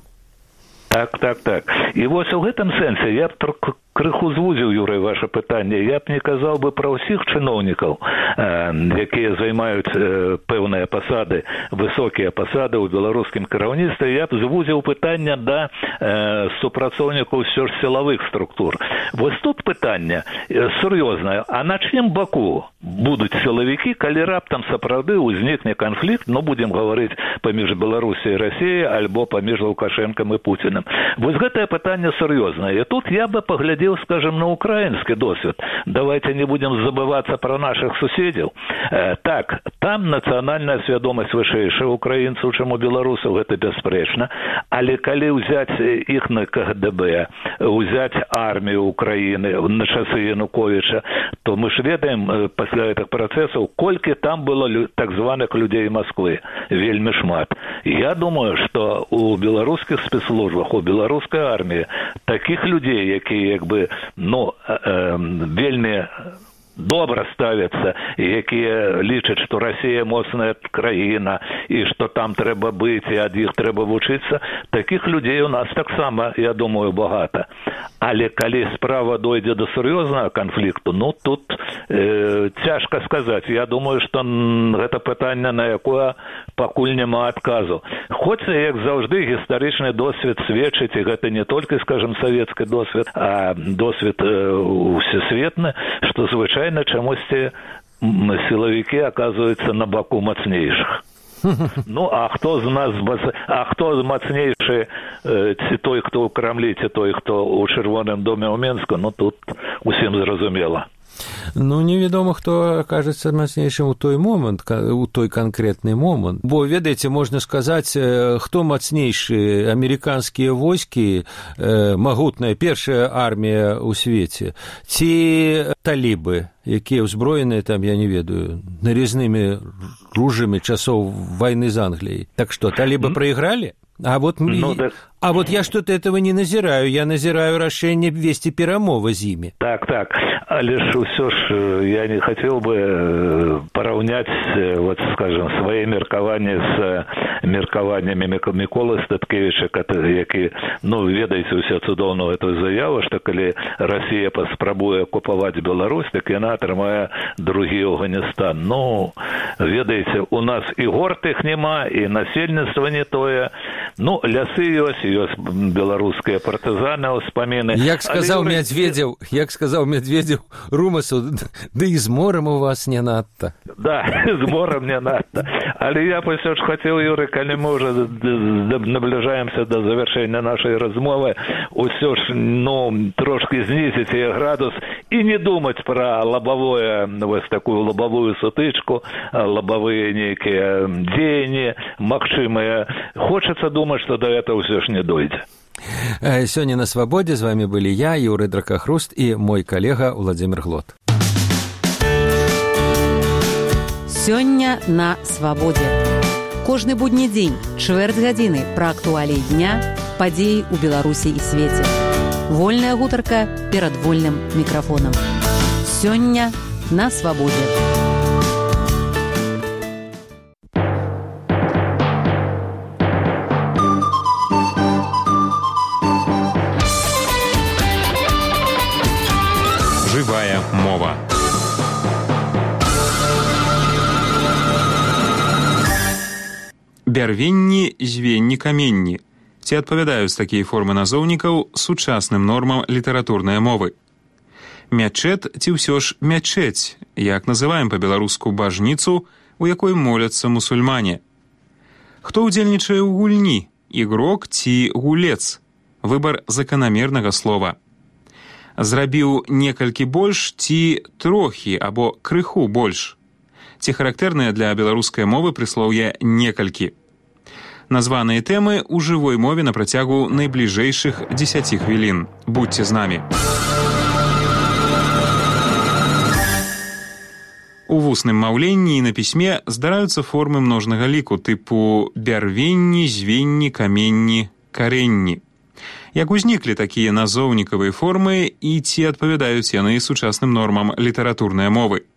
Так. І вось у гэтым сэнсе я б крыху звузіў, Юрый, ваше пытанне. Я б не казаў бы пра ўсіх чыноўнікаў, якія займаюць пэўныя пасады, высокія пасады ў беларускім кіраўніцтве. Я б звузіў пытанне да супрацоўнікаў ўсё ж сілавых структур. Вось тут пытанне сур'ёзнае. А на чым баку будуць сілавікі, калі раптам сапраўды ўзнікне канфлікт, будзем гаварыць, паміж Беларусіяй і Расіяй, альбо паміж Лукашэнкам і Пуцінам. Вось гэтае пытанне сур'ёзнае. І тут я бы паглядзеў, скажем, на украінскі досвед. Давайте не будем забываться про наших суседзяў. Так, там нацыянальная свядомасць вышэйшая украінцаў, чым у беларусаў, гэта бясспрэчна. Але калі ўзяць іх на КГБ, ўзяць армію Украіны на часы Януковіча, то мы ж ведаем пасля гэтых працэсаў, колькі там было так званых людзей Москвы. Вельмі шмат. Я думаю, што у беларускіх спецслужбах, у беларускай арміі такіх людзей, якія вельмі добра ставяцца, якія лічаць, што Расія моцная краіна і што там трэба быць і ад іх трэба вучыцца, такіх людзей у нас таксама, я думаю, багата. Але калі справа дойдзе до сур'ёзнага канфлікту, тут цяжка сказаць. Я думаю, што гэта пытанне, на якое пакуль няма адказу. Хоць, як заўжды, гістарычны досвед сведчыць, і гэта не толькі, скажем, савецкі досвед, а досвед усесветны, што звычайна чамусьці сілавікі аказваюцца на баку мацнейшых. Ну, а хто мацнейшы, ці той, хто ў Крамлі, ці той, хто ў Чырвоным доме ў Менску, ну, тут усім зразумела. Ну, невядома, хто акажацца мацнейшым у той момант, у той канкрэтны момант. Бо, ведаеце, можна сказаць, хто мацнейшы, амерыканскія войскі, магутная першая армія ў свеце, ці талібы, якія ўзброеныя там, я не ведаю, нарізнымі ружамі часоў вайны з Англіяй. Так што, талібы праігралі? А вот я что-то этого не назираю. Я назираю решение вести перамовы з імі. Так. Але ж усё ж я не хотел бы пораўняць, вот, скажем, свае меркаванні з меркаваннямі Міколы Статкевіча, які, ну, ведаеце ўсе цудоўную эту заяву, што калі Расія паспрабуе акупаваць Беларусь, так яна атрымае другі Афганістан. Ну, ведаеце, у нас і горд іх няма, і насельніцтва не тое. Ну, лясы ёсць беларускія партызаны, ўспаміны. Як сказаў Медведзеў Румасу, ды і з морам у вас не надта. Да, з морам не надта. Але я ўсё ж хацеў, Юрый, калі мы ўжо набліжаемся да завяршэння нашай размовы, усё ж, ну, трошки знізіць яе градус і не думаць пра лабавое, вось такую лабавую сутычку, лабавыя нейкія дзеянні магчымыя. Хочацца думаць, што да этого ўсё ж не дойдзе. Сёння на свабодзе з вами былі я, Юрый Дракахруст, і мой калега Владзімір Глот. Сёння на свабодзе. Кожны будні дзень, чвэрць гадзіны пра актуаліі дня, падзеі ў Беларусі і свеце. Вольная гутарка перад вольным мікрафонам. Сёння на свабодзе. Жывая мова. Бярвенні, звенні, каменні. Ці адпавядаюць такія формы назоўнікаў сучасным нормам літаратурнай мовы? Мячэт ці ўсё ж мячэць, як называем па-беларуску бажніцу, у якой моляцца мусульмане? Хто ўдзельнічае ў гульні? Ігрок ці гулец? Выбар заканамернага слова. Зрабіў некалькі больш ці трохі або крыху больш. Ці характэрнае для беларускай мовы прыслоўе некалькі. Названыя тэмы ў жывой мове на працягу найбліжэйшых 10 хвілін. Будьце з намі. У вусным маўленні і на пісьме здараюцца формы множнага ліку тыпу бярвенні, звенні, каменні, каренні. Як узніклі такія назоўнікавыя формы і ці адпавядаюць яны сучасным нормам літаратурнай мовы?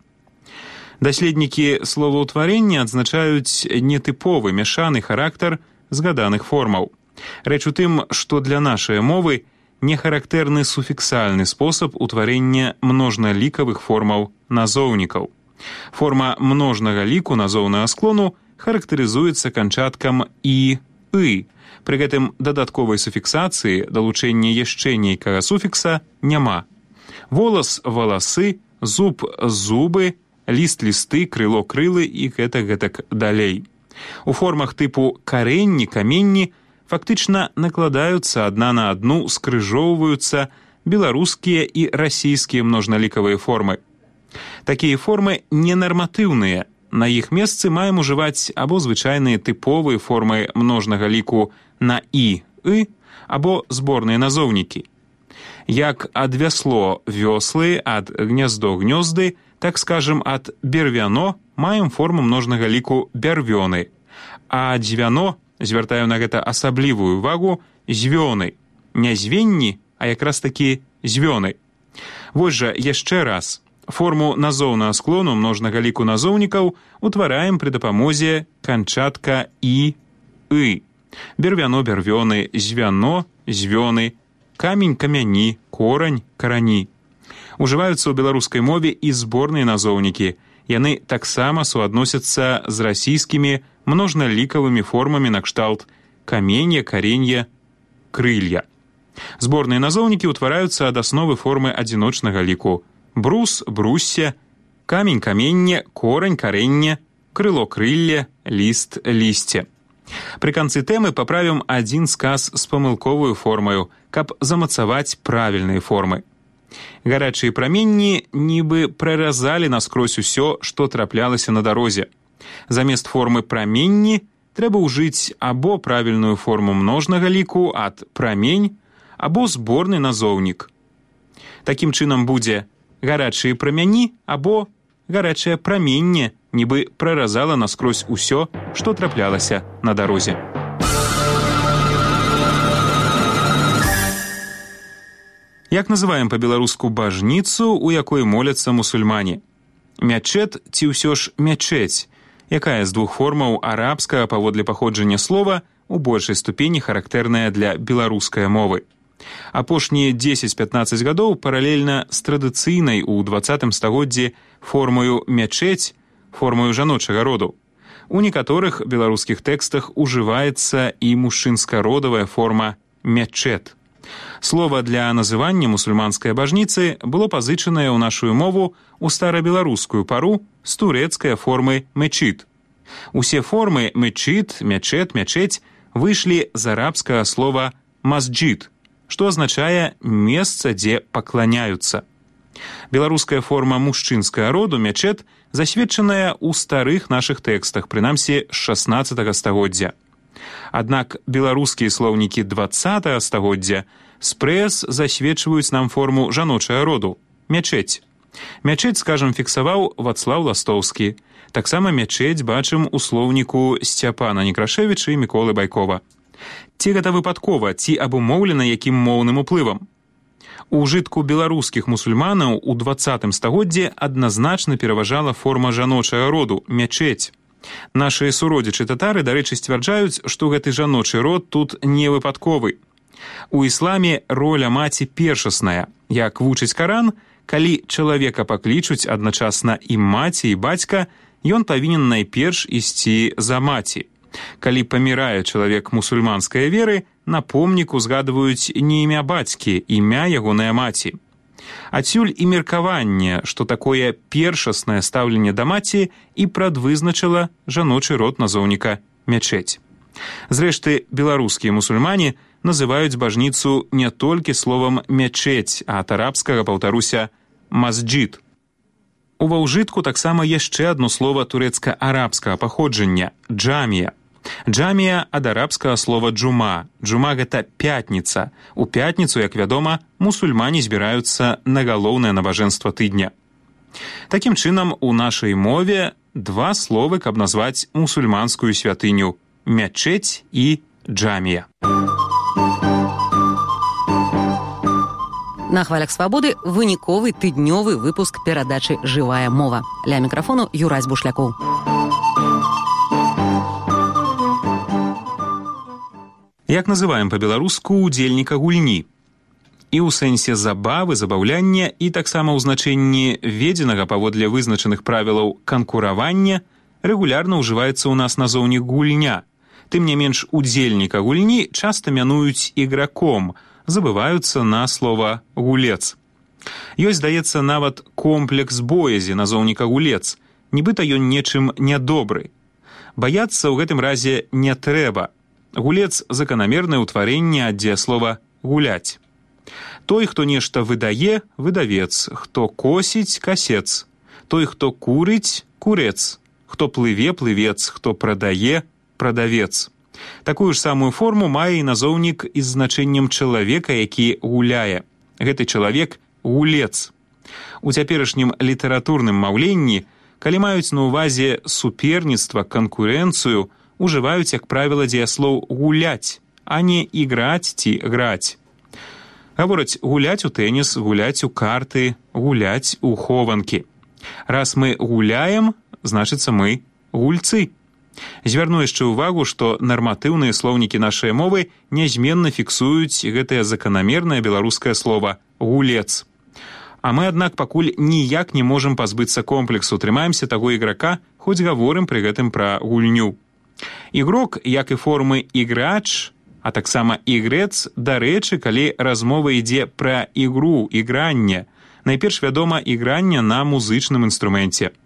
Даследнікі словаўтварення адзначаюць нетыповы мяшаны характар згаданых формаў. Рэч у тым, што для нашай мовы не характэрны суфіксальны спосаб утварэння множналікавых формаў назоўнікаў. Форма множнага ліку назоўнага склону характарызуецца канчаткам «і», «ы». Пры гэтым дадатковай суфіксацыі далучэння яшчэ нейкага суфікса няма. Волас – валасы, зуб – зубы, ліст – лісты, крыло – крылы і гэтак далей. У формах тыпу каренні, каменні фактычна накладаюцца адна на адну, скрыжоўваюцца беларускія і расійскія множналікавыя формы. Такія формы ненарматыўныя. На іх месцы маем ужываць або звычайныя тыповыя формы множнага ліку на «і», «ы», або зборныя назоўнікі. Як ад вясло – вёслы, ад гняздо – гнёзды, так скажем, ад бервяно маем форму множнага ліку бярвёны, а дзвяно, звяртаю на гэта асаблівую увагу, звёны. Не звенні, а якраз такі звёны. Вось жа яшчэ раз. Форму назоўнага склону множнага ліку назоўнікаў утвараем пры дапамозе канчатка «і», «ы». Бервяно – бервёны, звяно – звёны, камень – камяні, корань – карані. Ужываюцца ў беларускай мове і зборныя назоўнікі. Яны таксама суадносяцца з расійскімі множналікавымі формамі накшталт каменья, каренья, крылья. Зборныя назоўнікі ўтвараюцца ад асновы формы адзіночнага ліку. Брус, бруссе, камень, каменне, корань, каренне, крыло-крылле, ліст-лісце. Пры канцы тэмы паправім адзін сказ з памылковую формаю, каб замацаваць правільныя формы. Гарачыя праменні нібы праразалі наскрозь усё, што траплялася на дарозе. Замест формы праменні трэба ўжыць або правільную форму множнага ліку ад прамень, або зборны назоўнік. Такім чынам будзе гарачыя прамяні або гарачае праменне, нібы праразала наскрозь усё, што траплялася на дарозе. Як называем па-беларуску бажніцу, у якой моляцца мусульмане? Мячэт ці ўсё ж мячэць, якая з двух формаў арабскага паводле паходжання слова у большай ступені характэрная для беларускай мовы. Апошнія 10-15 гадоў паралельна з традыцыйнай у 20 стагоддзі формою мячэць, формою жаночага роду. У некаторых беларускіх тэкстах ужываецца і мужчынска-родавая форма мячэт. Слова для называння мусульманскай бажніцы было пазычанае ў нашу мову ў старабеларускую пару з турэцкай формы мечит. Усе формы мечит, мячэт, мячэць выйшлі з арабскага слова масджид, што азначае месца, дзе пакланяюцца. Беларуская форма мужчынскага роду мячэт засведчаная ў старых нашых тэкстах, прынамсі з 16 стагоддзя. Аднак беларускія слоўнікі 20 стагоддзя спрэс засведчваюць нам форму жаночага роду мячэць. Мячэць, скажам, фіксаваў Вацлаў Ластоўскі. Таксама мячэць бачым у слоўніку Сцяпана Некрашевіча і Міколы Байкова. Ці гэта выпадкова, ці абумоўлена якім моўным уплывам? У ўжытку беларускіх мусульманаў у 20 стагоддзі адназначна пераважала форма жаночага роду мячэць. Нашыя суродзічы татары, дарэчы, сцвярджаюць, што гэты жаночы род тут не выпадковы. У ісламе роля маці першасная. Як вучыць Каран, калі чалавека паклічуць адначасна і маці, і бацька, ён павінен найперш ісці за маці. Калі памірае чалавек мусульманскай веры, на помніку згадваюць не імя бацькі, імя ягонай маці. Адсюль і меркаванне, што такое першаснае стаўленне да маці і прадвызначыла жаночы род назоўніка мячэць. Зрэшты, беларускія мусульмане называюць бажніцу не толькі словам мячэць, а ад арабскага, паўтаруся, масджид. Ува ўжытку таксама яшчэ адно слова турэцка-арабскага паходжання – джамія. Джамія ад арабскага слова джума. Джума – гэта пятніца. У пятніцу, як вядома, мусульмане збіраюцца на галоўнае набажэнства тыдня. Такім чынам, у нашай мове два словы, каб назваць мусульманскую святыню – мячэць і джамія. На хвалях свабоды выніковы тыднёвы выпуск перадачы «Жывая мова». Ля мікрафону Юрась Бушлякоў. Як называем па-беларуску удзельніка гульні? І ў сэнсе забавы, забаўляння, і таксама ў значэнні ведзенага паводле вызначаных правілаў канкуравання рэгулярна ўжываецца ў нас назоўнік гульня. Тым не менш, удзельніка гульні часта мянуюць іграком, забываюцца на слова гулец. Ёсць, здаецца, нават комплекс боязі назоўніка гулец, нібыта ён нечым нядобры. Баяцца ў гэтым разе не трэба. Гулец – заканамернае ўтварэнне ад дзеяслова «гуляць». Той, хто нешта выдае – выдавец, хто косіць – касец, той, хто курыць – курец, хто плыве – плывец, хто прадае – прадавец. Такую ж самую форму мае і назоўнік із значэннем чалавека, які гуляе. Гэты чалавек – гулец. У цяперашнім літаратурным маўленні, калі маюць на ўвазе суперніцтва, канкурэнцыю, ужываюць, як правіла, дзеяслоў «гуляць», а не «іграць» ці «граць». Гавораць гуляць у тэніс, гуляць у карты, гуляць у хованкі. Раз мы гуляем, значыцца мы гульцы. Звярну яшчэ ўвагу, што нарматыўныя слоўнікі нашай мовы нязменна фіксуюць гэтае заканамернае беларускае слова «гулец». А мы, аднак, пакуль ніяк не можам пазбыцца комплексу, трымаемся таго іграка, хоць гаворым пры гэтым пра гульню. Ігрок, як і формы іграч, а таксама ігрэц, дарэчы, калі размова ідзе пра ігру, ігранне, найперш вядома ігранне на музычным інструменце.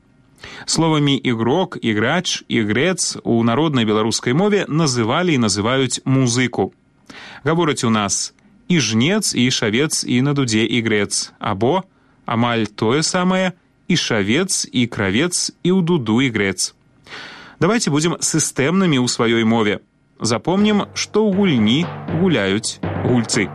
Словамі ігрок, іграч, ігрэц у народнай беларускай мове называлі і называюць музыку. Гавораць у нас і жнец, і шавец, і на дудзе ігрэц, або амаль тое самае і шавец, і кравец, і ў дуду ігрэц. Давайте будзем сістэмнымі ў сваёй мове. Запомнім, што ў гульні гуляюць гульцы.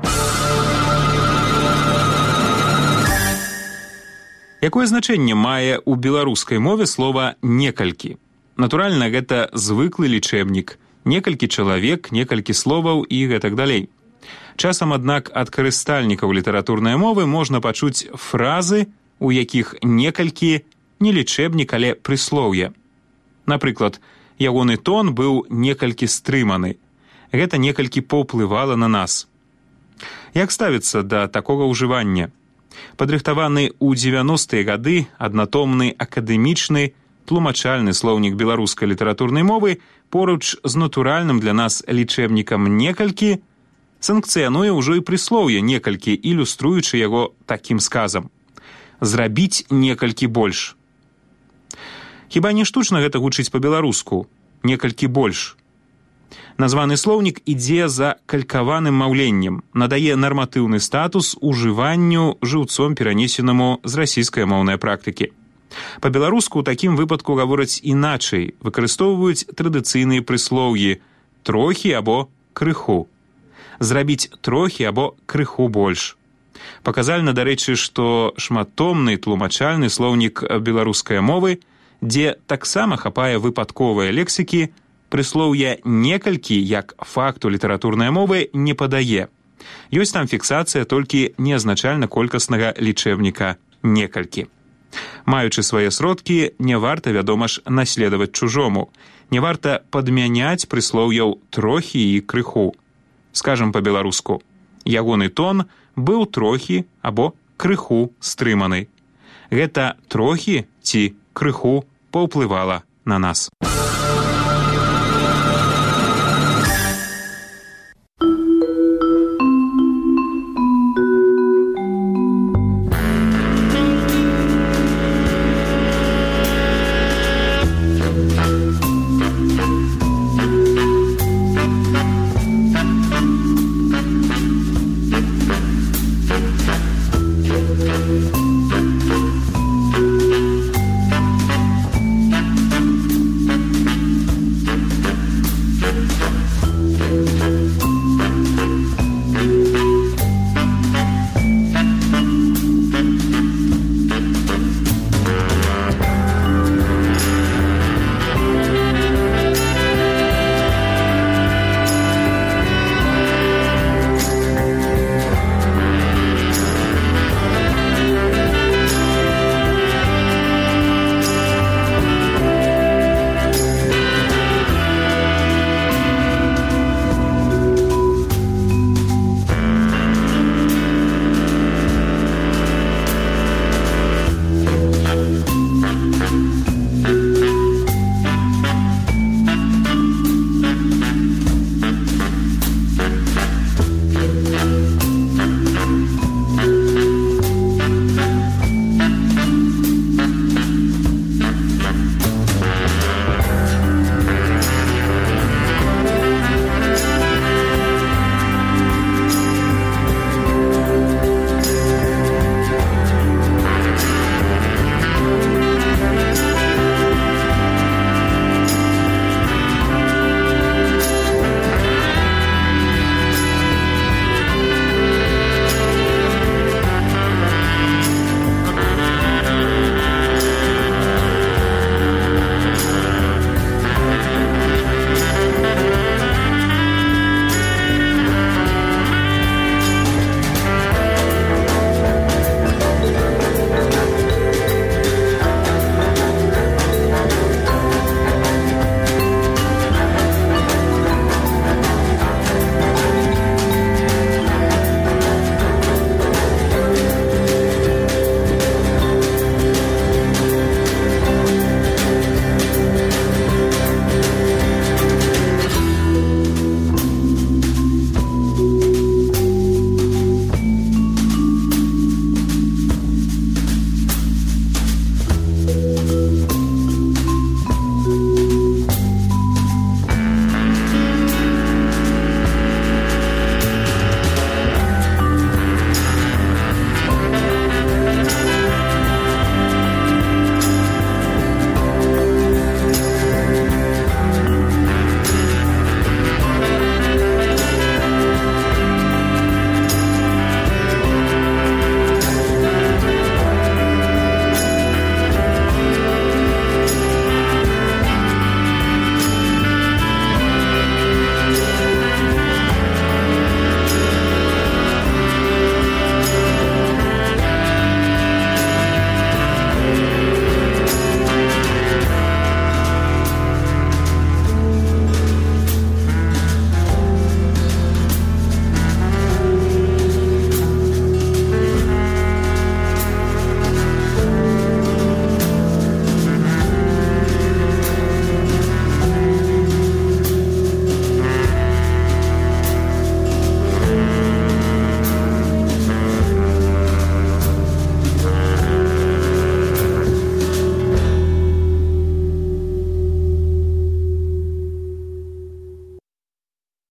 Якое значэнне мае ў беларускай мове слова «некалькі»? Натуральна, гэта звыклы лічэбнік. Некалькі чалавек, некалькі словаў і гэтак далей. Часам, аднак, ад карыстальнікаў літаратурнай мовы можна пачуць фразы, у якіх некалькі не лічэбнік, але прыслоўе. Напрыклад, ягоны тон быў некалькі стрыманы. Гэта некалькі паўплывала на нас. Як ставіцца да такога ўжывання? Падрыхтаваны ў 90-е гады аднатомны акадэмічны тлумачальны слоўнік беларускай літаратурнай мовы поруч з натуральным для нас лічэбнікам некалькі санкцыянуе ўжо і прыслоўе некалькі, ілюструючы яго такім сказам. Зрабіць некалькі больш. Хіба не штучна гэта гучыць па-беларуску? Некалькі больш. Названы слоўнік ідзе за калькаваным маўленнем, надае нарматыўны статус ужыванню жыўцом перанесенаму з расійскай-моўнай практыкі. Па-беларуску ў такім выпадку гавораць іначай, выкарыстоўваюць традыцыйныя прыслоўі «трохі» або «крыху». Зрабіць трохі або крыху больш. Паказальна, дарэчы, што шматтомны тлумачальны слоўнік беларускай мовы, дзе таксама хапае выпадковыя лексікі, прыслоўя «некалькі» як факту літаратурнай мовы не падае. Ёсць там фіксацыя толькі неазначальна-колькаснага лічэбніка «некалькі». Маючы свае сродкі, не варта, вядома ж, наследаваць чужому. Не варта падмяняць прыслоўяў «трохі» і «крыху». Скажам па-беларуску, ягоны тон быў трохі або крыху стрыманы. Гэта трохі ці крыху паўплывала на нас.